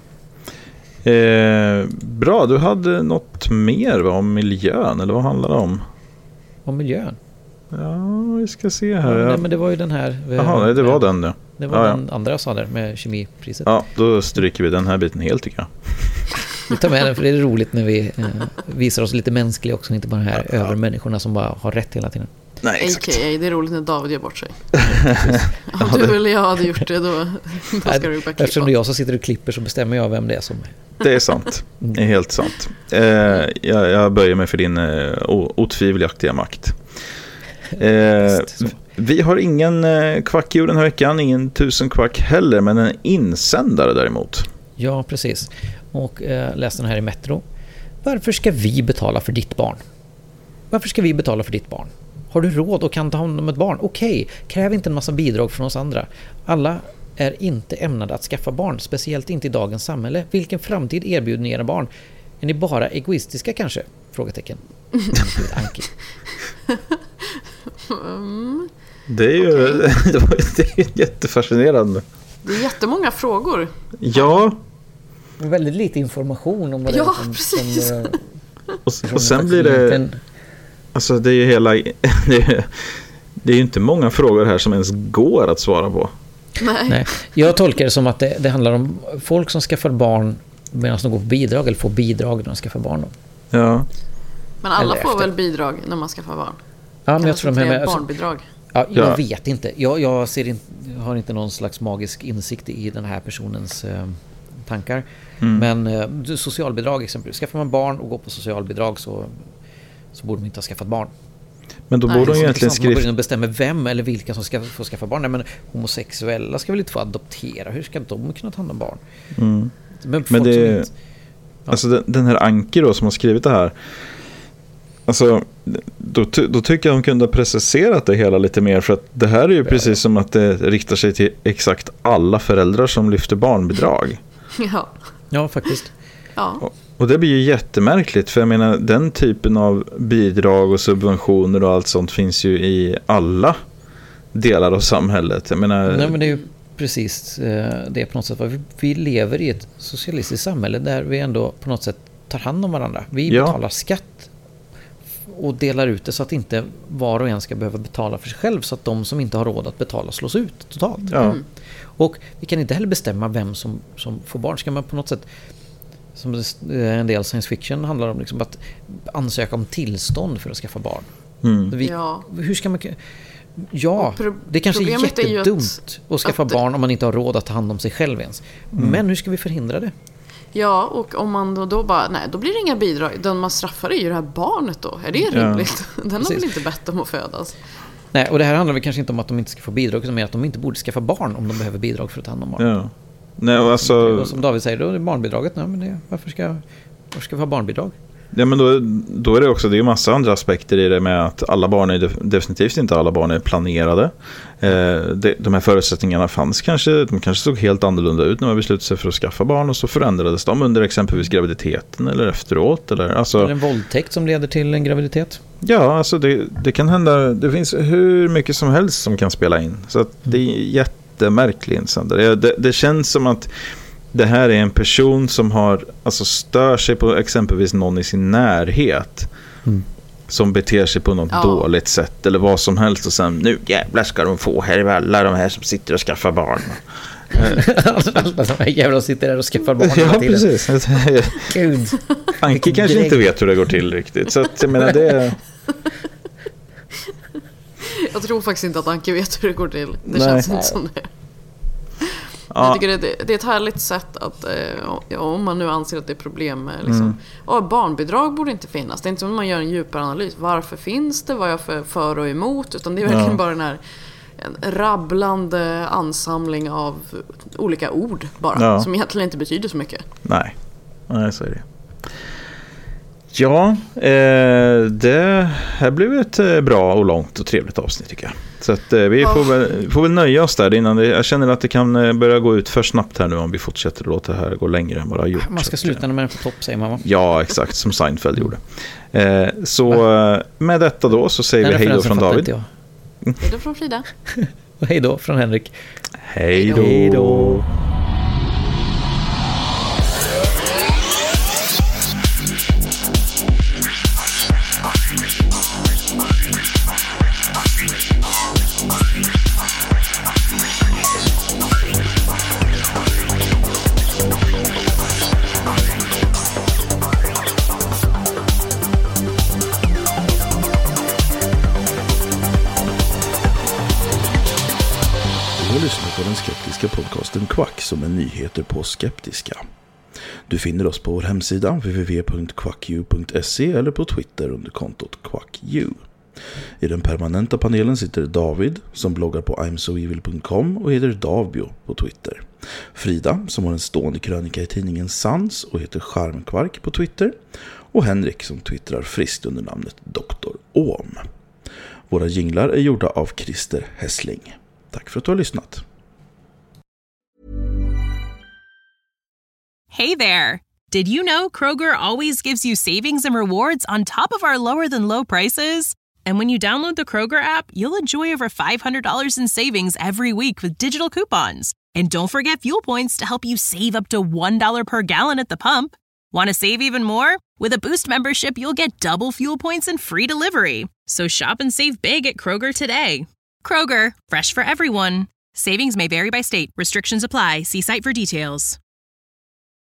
Bra, du hade något mer om miljön, eller vad handlar det om? Om miljön? Ja, vi ska se här. Nej, men det var ju den här. Jaha, det var den, ja. Det var den andra jag sa där med kemipriset. Ja, då stryker vi den här biten helt, tycker jag. Vi tar med den, för det är roligt när vi visar oss lite mänskliga också, inte bara de här övermänniskorna som bara har rätt hela tiden. Nej, exakt. AKA, det är roligt när David gör bort sig. Om du eller jag hade gjort det, då ska du bara klippa. Eftersom det är jag som sitter och klipper så bestämmer jag vem det är som... Det är sant. Det är helt sant. Jag böjer mig för din otvivelaktiga makt. Vi har ingen kvackdjur den här veckan, ingen 1000 kvack heller, men en insändare däremot. Ja, precis. Och läste den här i Metro. Varför ska vi betala för ditt barn? Varför ska vi betala för ditt barn? Har du råd och kan ta hand om ett barn? Okej, kräv inte en massa bidrag från oss andra. Alla är inte ämnade att skaffa barn, speciellt inte i dagens samhälle. Vilken framtid erbjuder ni era barn? Är ni bara egoistiska kanske? Frågetecken. Anki. Det är ju det är jättefascinerande. Det är jättemånga frågor. Ja. Väldigt lite information om vad det är precis. Och sen blir det... Alltså det är ju hela... Det är ju inte många frågor här som ens går att svara på. Nej. Jag tolkar det som att det handlar om folk som skaffar barn medan de går på bidrag eller får bidrag när de skaffar barn då. Ja. Men alla Eller får efter. väl bidrag när man skaffar barn? Ja, men jag tror de här med barnbidrag. jag vet inte. Jag har inte någon slags magisk insikt i den här personens tankar. Men socialbidrag exempelvis. Skaffar man barn och går på socialbidrag så borde man inte ha skaffat barn. Men då borde de egentligen Man bestämmer vem eller vilka som ska få skaffa barn. Nej, men homosexuella ska väl inte få adoptera. Hur ska de kunna ta hand om barn? Men det alltså den här Anki då som har skrivit det här, alltså då tycker jag de kunde ha preciserat det hela lite mer, för att det här är ju precis som att det riktar sig till exakt alla föräldrar som lyfter barnbidrag. Ja, faktiskt. Ja. Och det blir ju jättemärkligt, för jag menar, den typen av bidrag och subventioner och allt sånt finns ju i alla delar av samhället. Jag menar... Nej, men det är ju precis det på något sätt. Vi lever i ett socialistiskt samhälle där vi ändå på något sätt tar hand om varandra. Vi betalar skatt och delar ut det så att inte var och en ska behöva betala för sig själv, så att de som inte har råd att betala slås ut totalt. Ja. Och vi kan inte heller bestämma vem som får barn. Ska man på något sätt, som en del science fiction handlar om, liksom att ansöka om tillstånd för att skaffa barn. Hur ska man... Ja, det kanske är jättedumt att skaffa barn om man inte har råd att ta hand om sig själv ens. Men hur ska vi förhindra det? Ja, och om man då bara, nej, då blir det inga bidrag. Den man straffar är ju det här barnet då. Är det rimligt? Den har väl inte bett om att födas? Nej, och det här handlar väl kanske inte om att de inte ska få bidrag, utan mer att de inte borde skaffa barn om de behöver bidrag för att ta hand om barn. Ja. Nej, alltså... Som David säger, då är barnbidraget, nej, men varför ska vi ha barnbidrag? Ja, men då är det också, det är ju massa andra aspekter i det med att alla barn är definitivt inte alla barn är planerade. De här förutsättningarna fanns de kanske såg helt annorlunda ut när man beslutade sig för att skaffa barn, och så förändrades de under exempelvis graviditeten eller efteråt. Eller en våldtäkt som leder till en graviditet. Ja, alltså det kan hända, det finns hur mycket som helst som kan spela in. Så att det är jättemärkligt. Det känns som att det här är en person som har stör sig på exempelvis någon i sin närhet som beter sig på något dåligt sätt eller vad som helst, och sen nu jävlar ska de få här alla de här som sitter och skaffar barn. Alla de här jävlar sitter där och skaffar barn. Ja, precis. Gud. Anki kanske inte vet hur det går till riktigt, så att, jag menar det... Jag tror faktiskt inte att Anki vet hur det går till. Det känns inte som det. Jag tycker det är ett härligt sätt att om man nu anser att det är problem med liksom, barnbidrag borde inte finnas. Det är inte som att man gör en djupare analys. Varför finns det? Vad är jag för och emot? Utan det är verkligen bara den här en rabblande ansamling av olika ord bara, som egentligen inte betyder så mycket. Nej, så är det. Ja, det här blev ett bra och långt och trevligt avsnitt tycker jag. Så att vi får väl nöja oss där innan jag känner att det kan börja gå ut för snabbt här nu om vi fortsätter att låta det här gå längre än vad det har gjort. Man ska sluta när man är på topp, säger man. Ja, exakt, som Seinfeld gjorde. Så med detta då så säger vi hej då från David. Hej då från Frida. Och hej då från Henrik. Hej då. På den skeptiska podcasten Quack som är nyheter på skeptiska. Du finner oss på vår hemsida www.quacku.se eller på Twitter under kontot QuackU. I den permanenta panelen sitter David som bloggar på imsoevil.com och heter Davbio på Twitter. Frida som har en stående krönika i tidningen Sans och heter Charmkvark på Twitter. Och Henrik som twittrar friskt under namnet Dr. Ohm. Våra jinglar är gjorda av Christer Hässling. Tack för att du har lyssnat. Hey there! Did you know Kroger always gives you savings and rewards on top of our lower-than-low prices? And when you download the Kroger app, you'll enjoy over $500 in savings every week with digital coupons. And don't forget fuel points to help you save up to $1 per gallon at the pump. Want to save even more? With a Boost membership, you'll get double fuel points and free delivery. So shop and save big at Kroger today. Kroger, fresh for everyone. Savings may vary by state. Restrictions apply. See site for details.